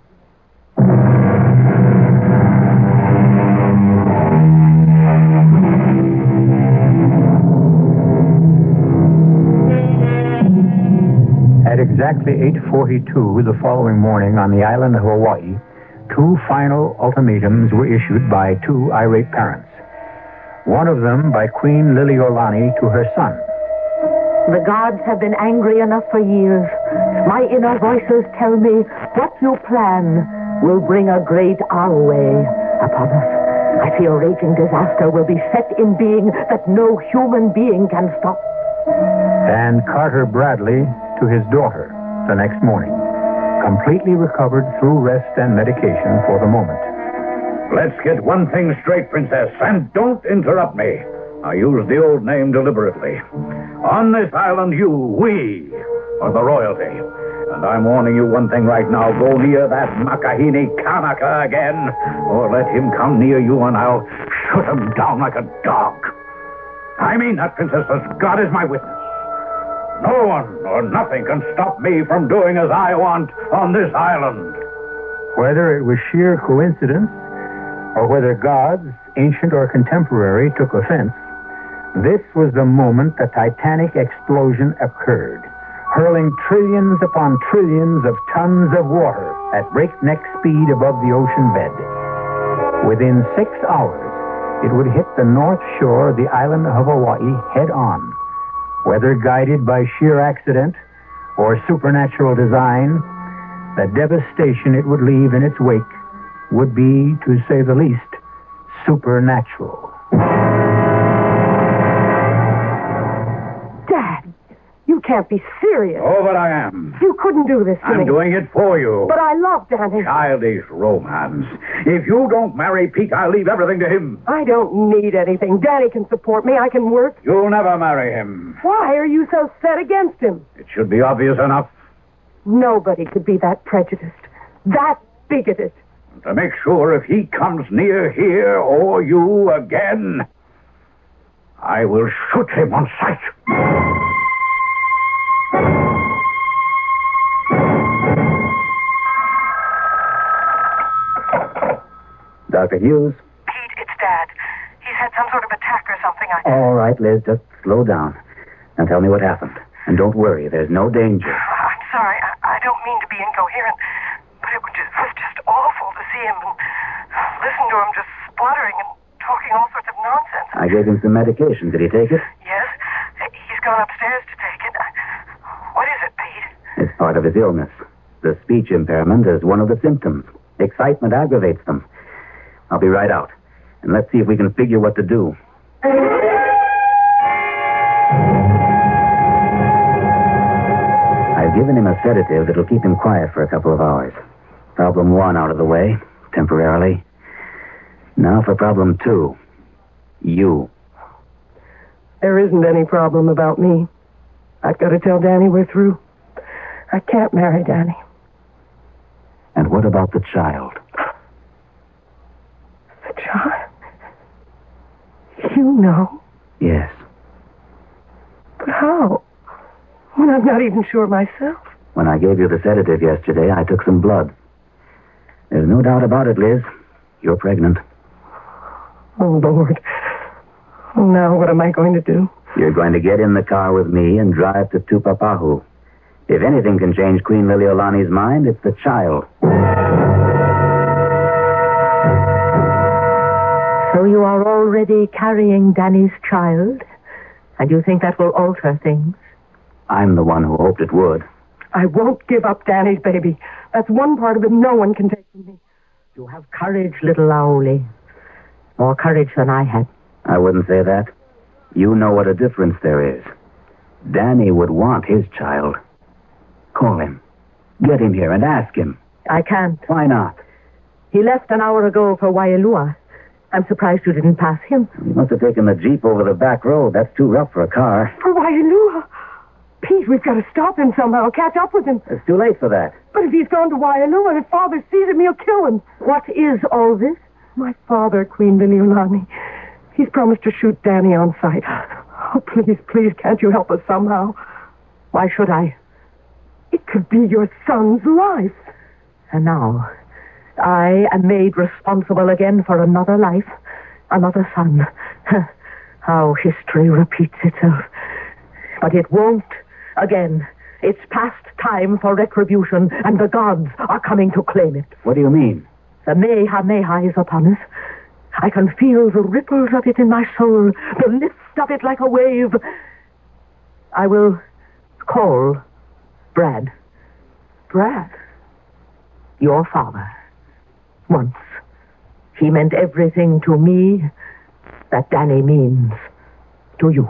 At exactly 8:42 the following morning on the island of Hawaii, two final ultimatums were issued by two irate parents. One of them by Queen Liliuokalani to her son. The gods have been angry enough for years. My inner voices tell me what you plan will bring a great Alway upon us. I fear raging disaster will be set in being that no human being can stop. And Carter Bradley to his daughter the next morning, completely recovered through rest and medication for the moment. Let's get one thing straight, Princess, and don't interrupt me. I use the old name deliberately. On this island, we are the royalty. And I'm warning you one thing right now. Go near that Makahini Kanaka again, or let him come near you and I'll shoot him down like a dog. I mean that, Princess, as God is my witness. No one or nothing can stop me from doing as I want on this island. Whether it was sheer coincidence, or whether gods, ancient or contemporary, took offense, this was the moment the Titanic explosion occurred, hurling trillions upon trillions of tons of water at breakneck speed above the ocean bed. Within 6 hours, it would hit the north shore of the island of Hawaii head on. Whether guided by sheer accident or supernatural design, the devastation it would leave in its wake would be, to say the least, supernatural. Dad, you can't be serious. Oh, but I am. You couldn't do this to me. I'm doing it for you. But I love Danny. Childish romance. If you don't marry Pete, I'll leave everything to him. I don't need anything. Danny can support me. I can work. You'll never marry him. Why are you so set against him? It should be obvious enough. Nobody could be that prejudiced, that bigoted. To make sure if he comes near here or you again, I will shoot him on sight. Dr. Hughes? Pete, it's Dad. He's had some sort of attack or something. All right, Liz, just slow down. Now tell me what happened. And don't worry, there's no danger. I'm sorry. I don't mean to be incoherent, but it was just awful to see him. And listen to him just spluttering and talking all sorts of nonsense. I gave him some medication. Did he take it? Yes, he's gone upstairs to take it. What is it, Pete? It's part of his illness. The speech impairment is one of the symptoms. Excitement aggravates them. I'll be right out. And let's see if we can figure what to do. I've given him a sedative that'll keep him quiet for a couple of hours. Problem 1 out of the way, temporarily. Now for problem 2. You. There isn't any problem about me. I've got to tell Danny we're through. I can't marry Danny. And what about the child? The child? You know. Yes. But how? When I'm not even sure myself. When I gave you the sedative yesterday, I took some blood. There's no doubt about it, Liz. You're pregnant. Oh, Lord. Oh, now what am I going to do? You're going to get in the car with me and drive to Tupapahu. If anything can change Queen Liliolani's mind, it's the child. So you are already carrying Danny's child? And you think that will alter things? I'm the one who hoped it would. I won't give up Danny's baby. That's one part of it no one can take from me. You have courage, little Laoli. More courage than I had. I wouldn't say that. You know what a difference there is. Danny would want his child. Call him. Get him here and ask him. I can't. Why not? He left an hour ago for Waialua. I'm surprised you didn't pass him. He must have taken the Jeep over the back road. That's too rough for a car. For Waialua? Pete, we've got to stop him somehow, catch up with him. It's too late for that. But if he's gone to Waialua and if Father sees him, he'll kill him. What is all this? My father, Queen Liliolani. He's promised to shoot Danny on sight. Oh, please, please, can't you help us somehow? Why should I? It could be your son's life. And now, I am made responsible again for another life, another son. How history repeats itself. But it won't again. It's past time for retribution, and the gods are coming to claim it. What do you mean? The Mehameha is upon us. I can feel the ripples of it in my soul, the lift of it like a wave. I will call Brad. Brad? Your father. Once. He meant everything to me that Danny means to you.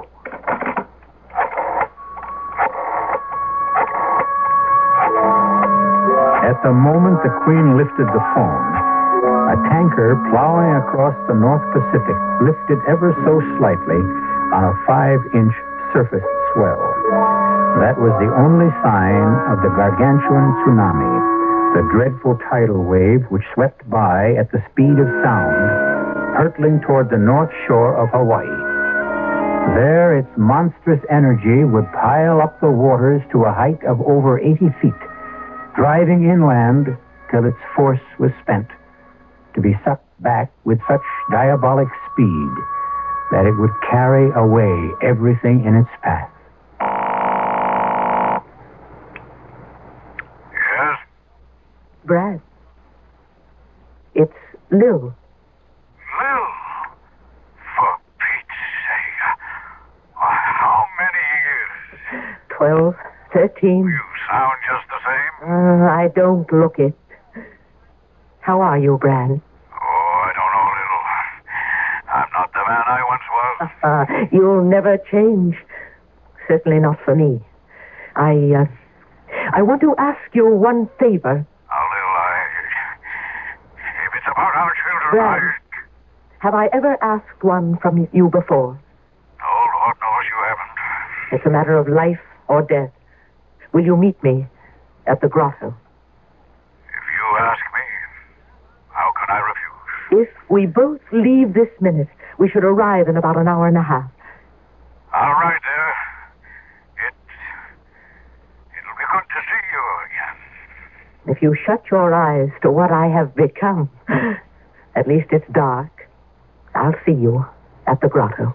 At the moment the Queen lifted the phone, a tanker plowing across the North Pacific lifted ever so slightly on a 5-inch surface swell. That was the only sign of the gargantuan tsunami, the dreadful tidal wave which swept by at the speed of sound, hurtling toward the north shore of Hawaii. There, its monstrous energy would pile up the waters to a height of over 80 feet, driving inland till its force was spent, to be sucked back with such diabolic speed that it would carry away everything in its path. Yes? Brad. It's Lil. Lil? For Pete's sake. How many years? 12, 13. You sound just the same. I don't look it. How are you, Brad? Oh, I don't know, Lil. I'm not the man I once was. You'll never change. Certainly not for me. I want to ask you one favor. Now, Lil, if it's about our children, Brad, have I ever asked one from you before? No, Lord knows you haven't. It's a matter of life or death. Will you meet me at the grotto? If you ask me, how can I refuse? If we both leave this minute, we should arrive in about an hour and a half. All right, there. It'll be good to see you again. If you shut your eyes to what I have become, at least it's dark, I'll see you at the grotto.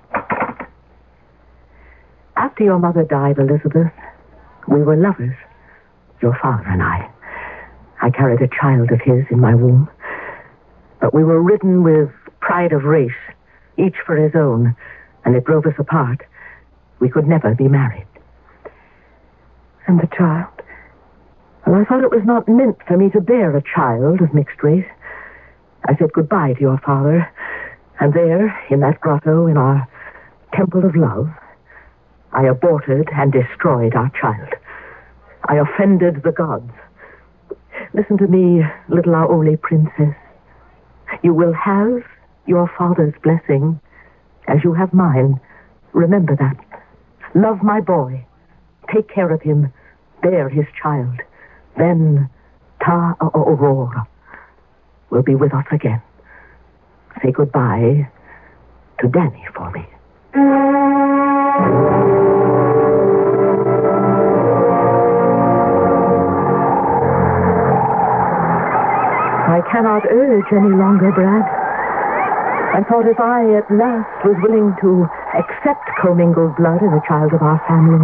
After your mother died, Elizabeth, we were lovers, your father and I. I carried a child of his in my womb. But we were ridden with pride of race, each for his own, and it drove us apart. We could never be married. And the child? Well, I thought it was not meant for me to bear a child of mixed race. I said goodbye to your father, and there, in that grotto, in our temple of love, I aborted and destroyed our child. I offended the gods. Listen to me, little Aole princess. You will have your father's blessing, as you have mine. Remember that. Love my boy. Take care of him. Bear his child. Then Ta Aurora will be with us again. Say goodbye to Danny for me. I cannot urge any longer, Brad. I thought if I at last was willing to accept commingled blood as a child of our family.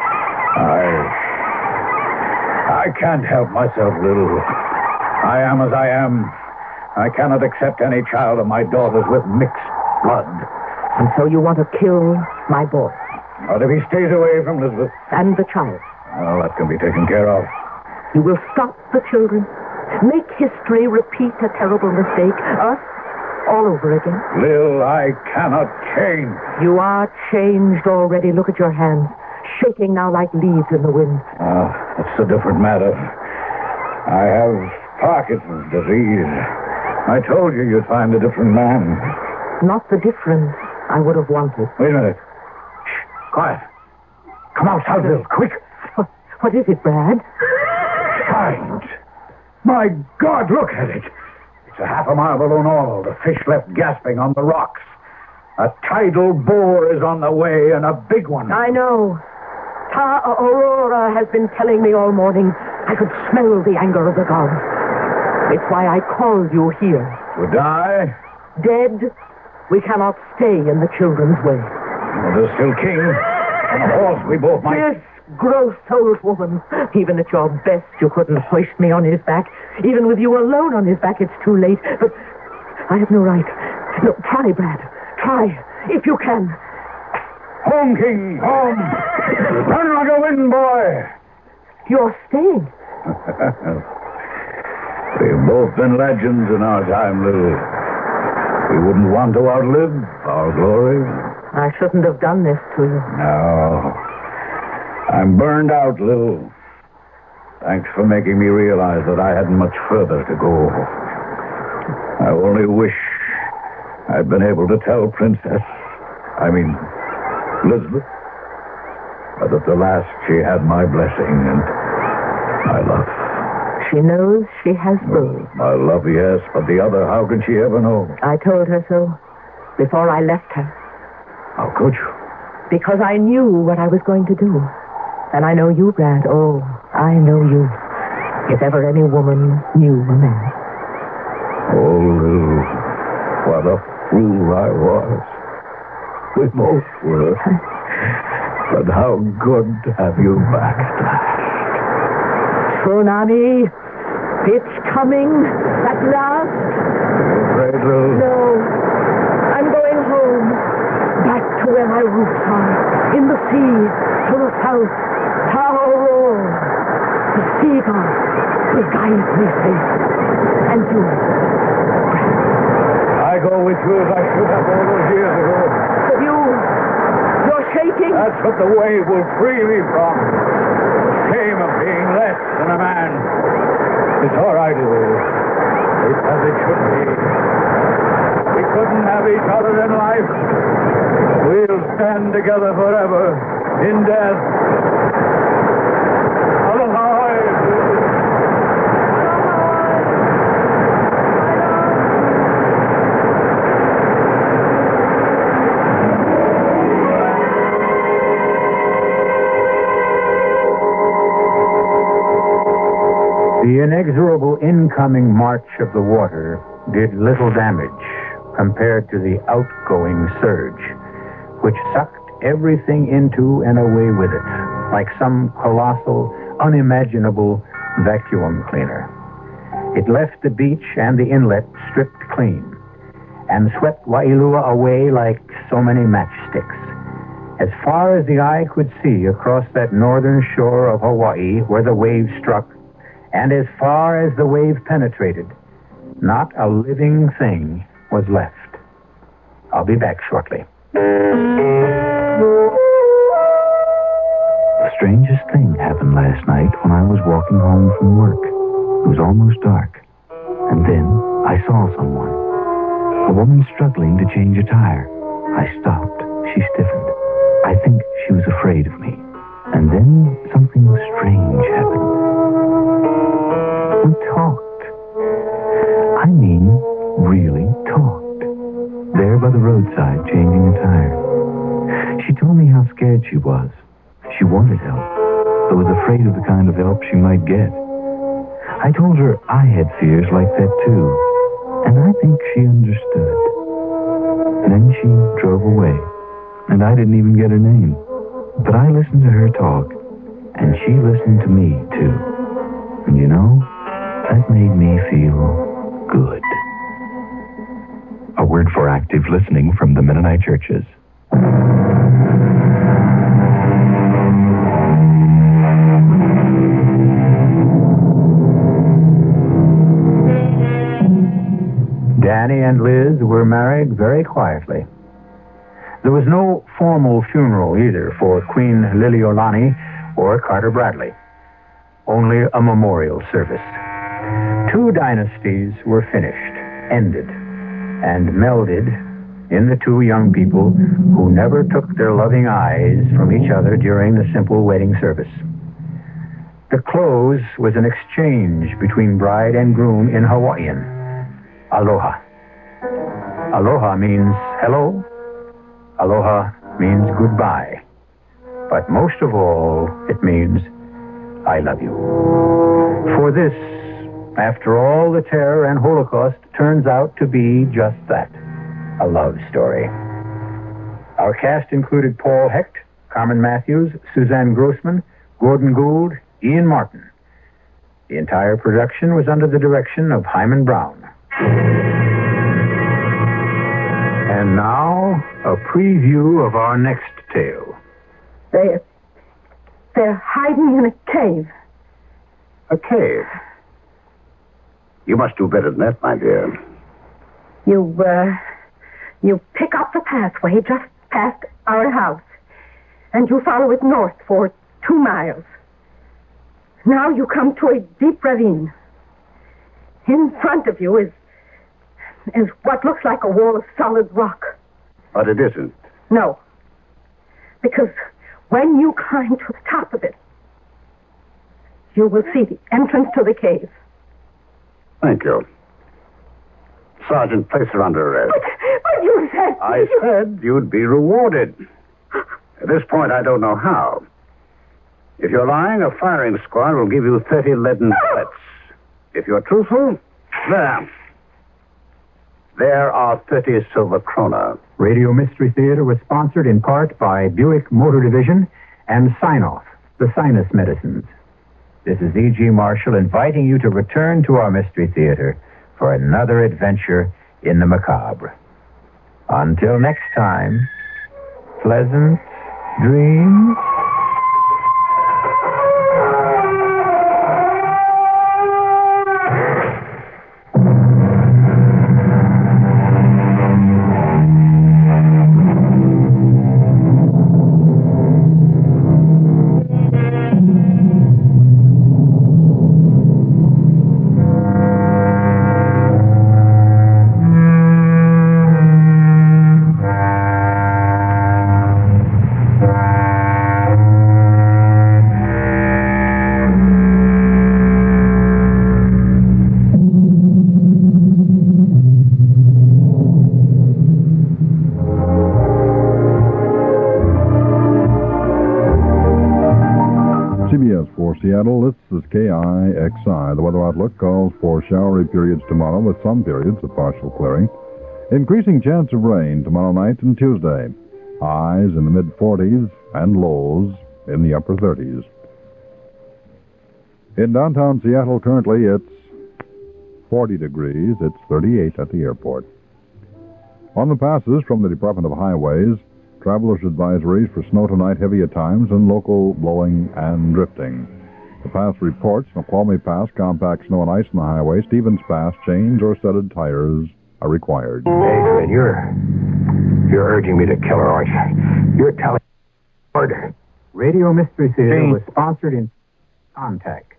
I can't help myself, Lil. I am as I am. I cannot accept any child of my daughter's with mixed blood. And so you want to kill my boy? Not if he stays away from Elizabeth. And the child? Well, that can be taken care of. You will stop the children? Make history repeat a terrible mistake? Us? All over again? Lil, I cannot change. You are changed already. Look at your hands. Shaking now like leaves in the wind. It's a different matter. I have Parkinson's disease. I told you you'd find a different man. Not the difference I would have wanted. Wait a minute. Shh, quiet. Come outside, Lil, quick. What is it, Brad? Signs. My God, look at it. It's a half a mile below normal. The fish left gasping on the rocks. A tidal bore is on the way, and a big one. I know. Ta Aurora has been telling me all morning. I could smell the anger of the gods. It's why I called you here. To die? Dead, we cannot stay in the children's way. Well, there's still King. On a horse we both might... This gross old woman. Even at your best, you couldn't hoist me on his back. Even with you alone on his back, it's too late. But I have no right. No, try, Brad. Try, if you can. Home, King, home. Run like a wind, boy. You're staying. We've both been legends in our time, Lil. We wouldn't want to outlive our glory. I shouldn't have done this to you. No. I'm burned out, Lil. Thanks for making me realize that I hadn't much further to go. I only wish I'd been able to tell Elizabeth, that at the last she had my blessing and my love. She knows she has both. My love, yes, but the other, how can she ever know? I told her so before I left her. How could you? Because I knew what I was going to do. And I know you, Brad. Oh, I know you. If ever any woman knew a man. Oh, Lil, what a fool I was. We both were. But how good to have you back at last. Tsunami, it's coming at last. Afraid, Lil? No, I'm going home. Back to where my roots are. In the sea, to the south. Tauror, the sea god, will guide me safe. And you, Brad. I go with you as I should have all those years ago. But you're shaking. That's what the wave will free me from. Shame of being less than a man. It's all right, Lil. It's as it should be. We couldn't have each other in life. We'll stand together forever in death. The inexorable incoming march of the water did little damage compared to the outgoing surge, which sucked everything into and away with it, like some colossal, unimaginable vacuum cleaner. It left the beach and the inlet stripped clean and swept Waialua away like so many matchsticks. As far as the eye could see across that northern shore of Hawaii where the wave struck, and as far as the wave penetrated, not a living thing was left. I'll be back shortly. The strangest thing happened last night when I was walking home from work. It was almost dark. And then I saw someone. A woman struggling to change a tire. I stopped. She stiffened. I think she was afraid of me. And then something strange happened. We talked. I mean, really talked. There by the roadside, changing a tire. She told me how scared she was. She wanted help, but was afraid of the kind of help she might get. I told her I had fears like that too, and I think she understood. Then she drove away, and I didn't even get her name. But I listened to her talk, and she listened to me too. And you know, that made me feel good. A word for active listening from the Mennonite churches. Danny and Liz were married very quietly. There was no formal funeral either for Queen Liliolani or Carter Bradley. Only a memorial service. 2 dynasties were finished, ended, and melded in the 2 young people who never took their loving eyes from each other during the simple wedding service. The close was an exchange between bride and groom in Hawaiian. Aloha. Aloha means hello. Aloha means goodbye. But most of all, it means I love you. For this, after all the terror and Holocaust, turns out to be just that, a love story. Our cast included Paul Hecht, Carmen Matthews, Suzanne Grossman, Gordon Gould, Ian Martin. The entire production was under the direction of Hyman Brown. And now, a preview of our next tale. They're hiding in a cave. A cave? You must do better than that, my dear. You pick up the pathway just past our house, and you follow it north for 2 miles. Now you come to a deep ravine. In front of you is what looks like a wall of solid rock. But it isn't. No. Because when you climb to the top of it, you will see the entrance to the cave. Thank you. Sergeant, place her under arrest. But you said... I said you'd be rewarded. At this point, I don't know how. If you're lying, a firing squad will give you 30 leaden bullets. If you're truthful, there are 30 silver krona. Radio Mystery Theater was sponsored in part by Buick Motor Division and Sign-Off, the sinus medicines. This is E.G. Marshall inviting you to return to our Mystery Theater for another adventure in the macabre. Until next time, pleasant dreams. Seattle, this is KIXI. The weather outlook calls for showery periods tomorrow with some periods of partial clearing. Increasing chance of rain tomorrow night and Tuesday. Highs in the mid-40s and lows in the upper 30s. In downtown Seattle currently it's 40 degrees. It's 38 at the airport. On the passes from the Department of Highways, travelers' advisories for snow tonight, heavy at times, and local blowing and drifting. The pass reports: Snoqualmie Pass, compact snow and ice on the highway. Stevens Pass, chains or studded tires are required. Hey, you're urging me to kill her, aren't you? You're telling murder. Radio Mystery Theater was sponsored in Contact.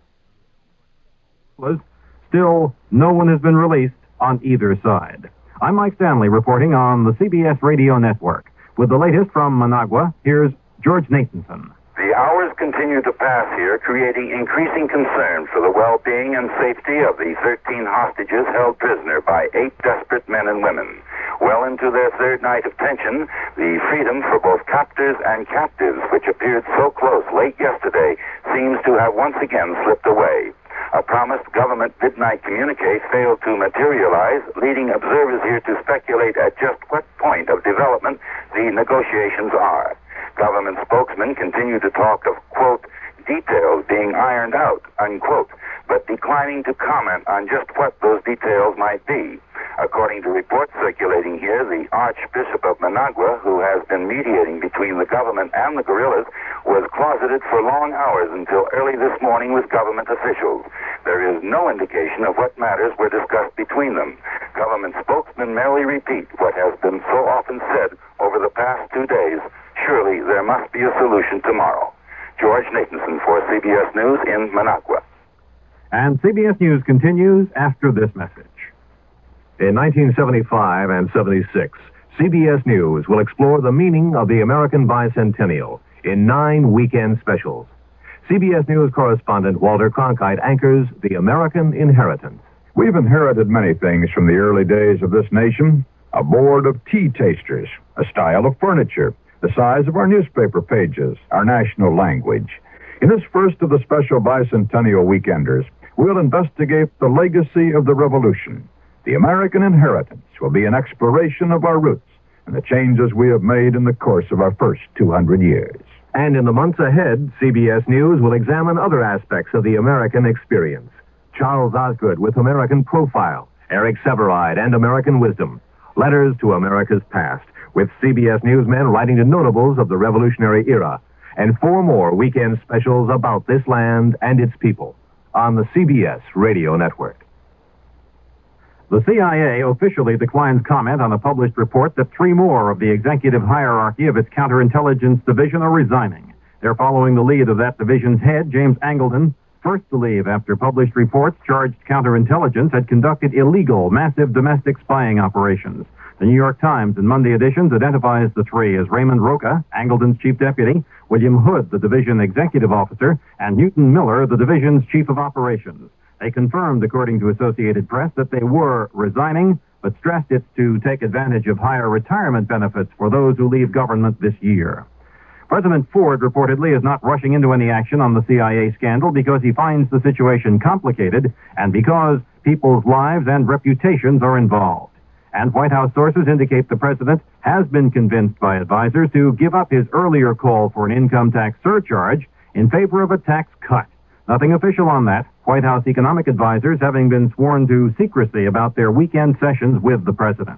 Still, no one has been released on either side. I'm Mike Stanley reporting on the CBS Radio Network. With the latest from Managua, here's George Nathanson. The hours continue to pass here, creating increasing concern for the well-being and safety of the 13 hostages held prisoner by 8 desperate men and women. Well into their third night of tension, the freedom for both captors and captives, which appeared so close late yesterday, seems to have once again slipped away. A promised government midnight communique failed to materialize, leading observers here to speculate at just what point of development the negotiations are. Government spokesmen continue to talk of, quote, details being ironed out, unquote, but declining to comment on just what those details might be. According to reports circulating here, the Archbishop of Managua, who has been mediating between the government and the guerrillas, was closeted for long hours until early this morning with government officials. There is no indication of what matters were discussed between them. Government spokesmen merely repeat what has been so often said over the past 2 days. Surely there must be a solution tomorrow. George Nathanson for CBS News in Managua. And CBS News continues after this message. In 1975 and 76, CBS News will explore the meaning of the American bicentennial in 9 weekend specials. CBS News correspondent Walter Cronkite anchors The American Inheritance. We've inherited many things from the early days of this nation. A board of tea tasters, a style of furniture, the size of our newspaper pages, our national language. In this first of the special bicentennial weekenders, we'll investigate the legacy of the Revolution. The American Inheritance will be an exploration of our roots and the changes we have made in the course of our first 200 years. And in the months ahead, CBS News will examine other aspects of the American experience. Charles Osgood with American Profile, Eric Sevareid and American Wisdom, Letters to America's Past, with CBS newsmen writing to notables of the Revolutionary era, and 4 more weekend specials about this land and its people on the CBS Radio Network. The CIA officially declines comment on a published report that 3 more of the executive hierarchy of its counterintelligence division are resigning. They're following the lead of that division's head, James Angleton, first to leave after published reports charged counterintelligence had conducted illegal, massive domestic spying operations. The New York Times in Monday editions identifies the 3 as Raymond Roca, Angleton's chief deputy, William Hood, the division executive officer, and Newton Miller, the division's chief of operations. They confirmed, according to Associated Press, that they were resigning, but stressed it's to take advantage of higher retirement benefits for those who leave government this year. President Ford reportedly is not rushing into any action on the CIA scandal because he finds the situation complicated and because people's lives and reputations are involved. And White House sources indicate the president has been convinced by advisors to give up his earlier call for an income tax surcharge in favor of a tax cut. Nothing official on that, White House economic advisors having been sworn to secrecy about their weekend sessions with the president.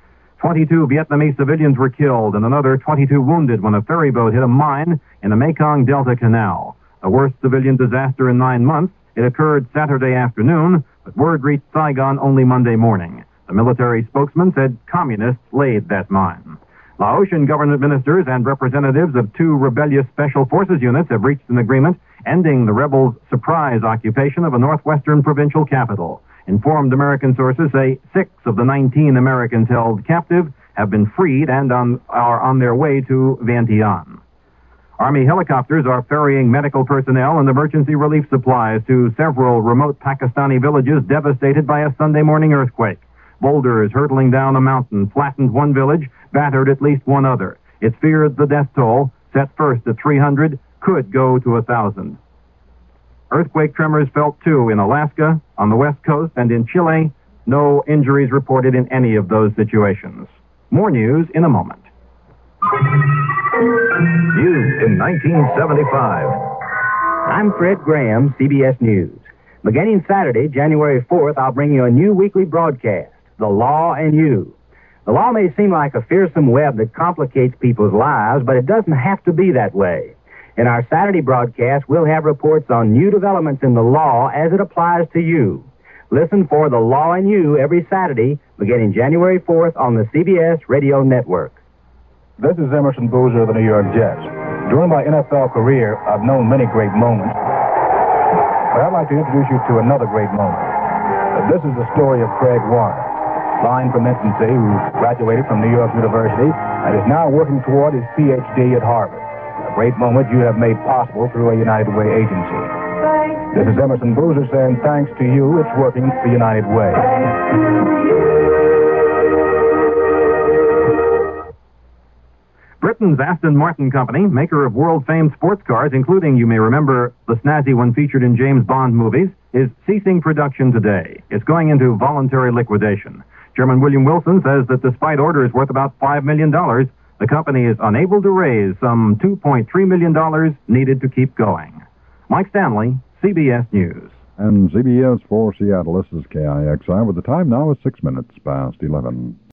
22 Vietnamese civilians were killed and another 22 wounded when a ferry boat hit a mine in the Mekong Delta Canal. The worst civilian disaster in 9 months. It occurred Saturday afternoon, but word reached Saigon only Monday morning. The military spokesman said communists laid that mine. Laotian government ministers and representatives of 2 rebellious special forces units have reached an agreement ending the rebels' surprise occupation of a northwestern provincial capital. Informed American sources say 6 of the 19 Americans held captive have been freed and are on their way to Vientiane. Army helicopters are ferrying medical personnel and emergency relief supplies to several remote Pakistani villages devastated by a Sunday morning earthquake. Boulders hurtling down a mountain flattened one village, battered at least one other. It's feared the death toll, set first at 300, could go to 1,000. Earthquake tremors felt too in Alaska, on the West Coast, and in Chile. No injuries reported in any of those situations. More news in a moment. News in 1975. I'm Fred Graham, CBS News. Beginning Saturday, January 4th, I'll bring you a new weekly broadcast, The Law and You. The law may seem like a fearsome web that complicates people's lives, but it doesn't have to be that way. In our Saturday broadcast, we'll have reports on new developments in the law as it applies to you. Listen for The Law and You every Saturday, beginning January 4th on the CBS Radio Network. This is Emerson Boozer of the New York Jets. During my NFL career, I've known many great moments, but I'd like to introduce you to another great moment. This is the story of Craig Warner, blind from infancy, who graduated from New York University and is now working toward his Ph.D. at Harvard. A great moment you have made possible through a United Way agency. This is Emerson Boozer saying thanks to you. It's working the United Way. Britain's Aston Martin Company, maker of world-famed sports cars, including, you may remember, the snazzy one featured in James Bond movies, is ceasing production today. It's going into voluntary liquidation. Chairman William Wilson says that despite orders worth about $5 million, the company is unable to raise some $2.3 million needed to keep going. Mike Stanley, CBS News. And CBS for Seattle, this is KIXI, with the time now is 6 minutes past 11.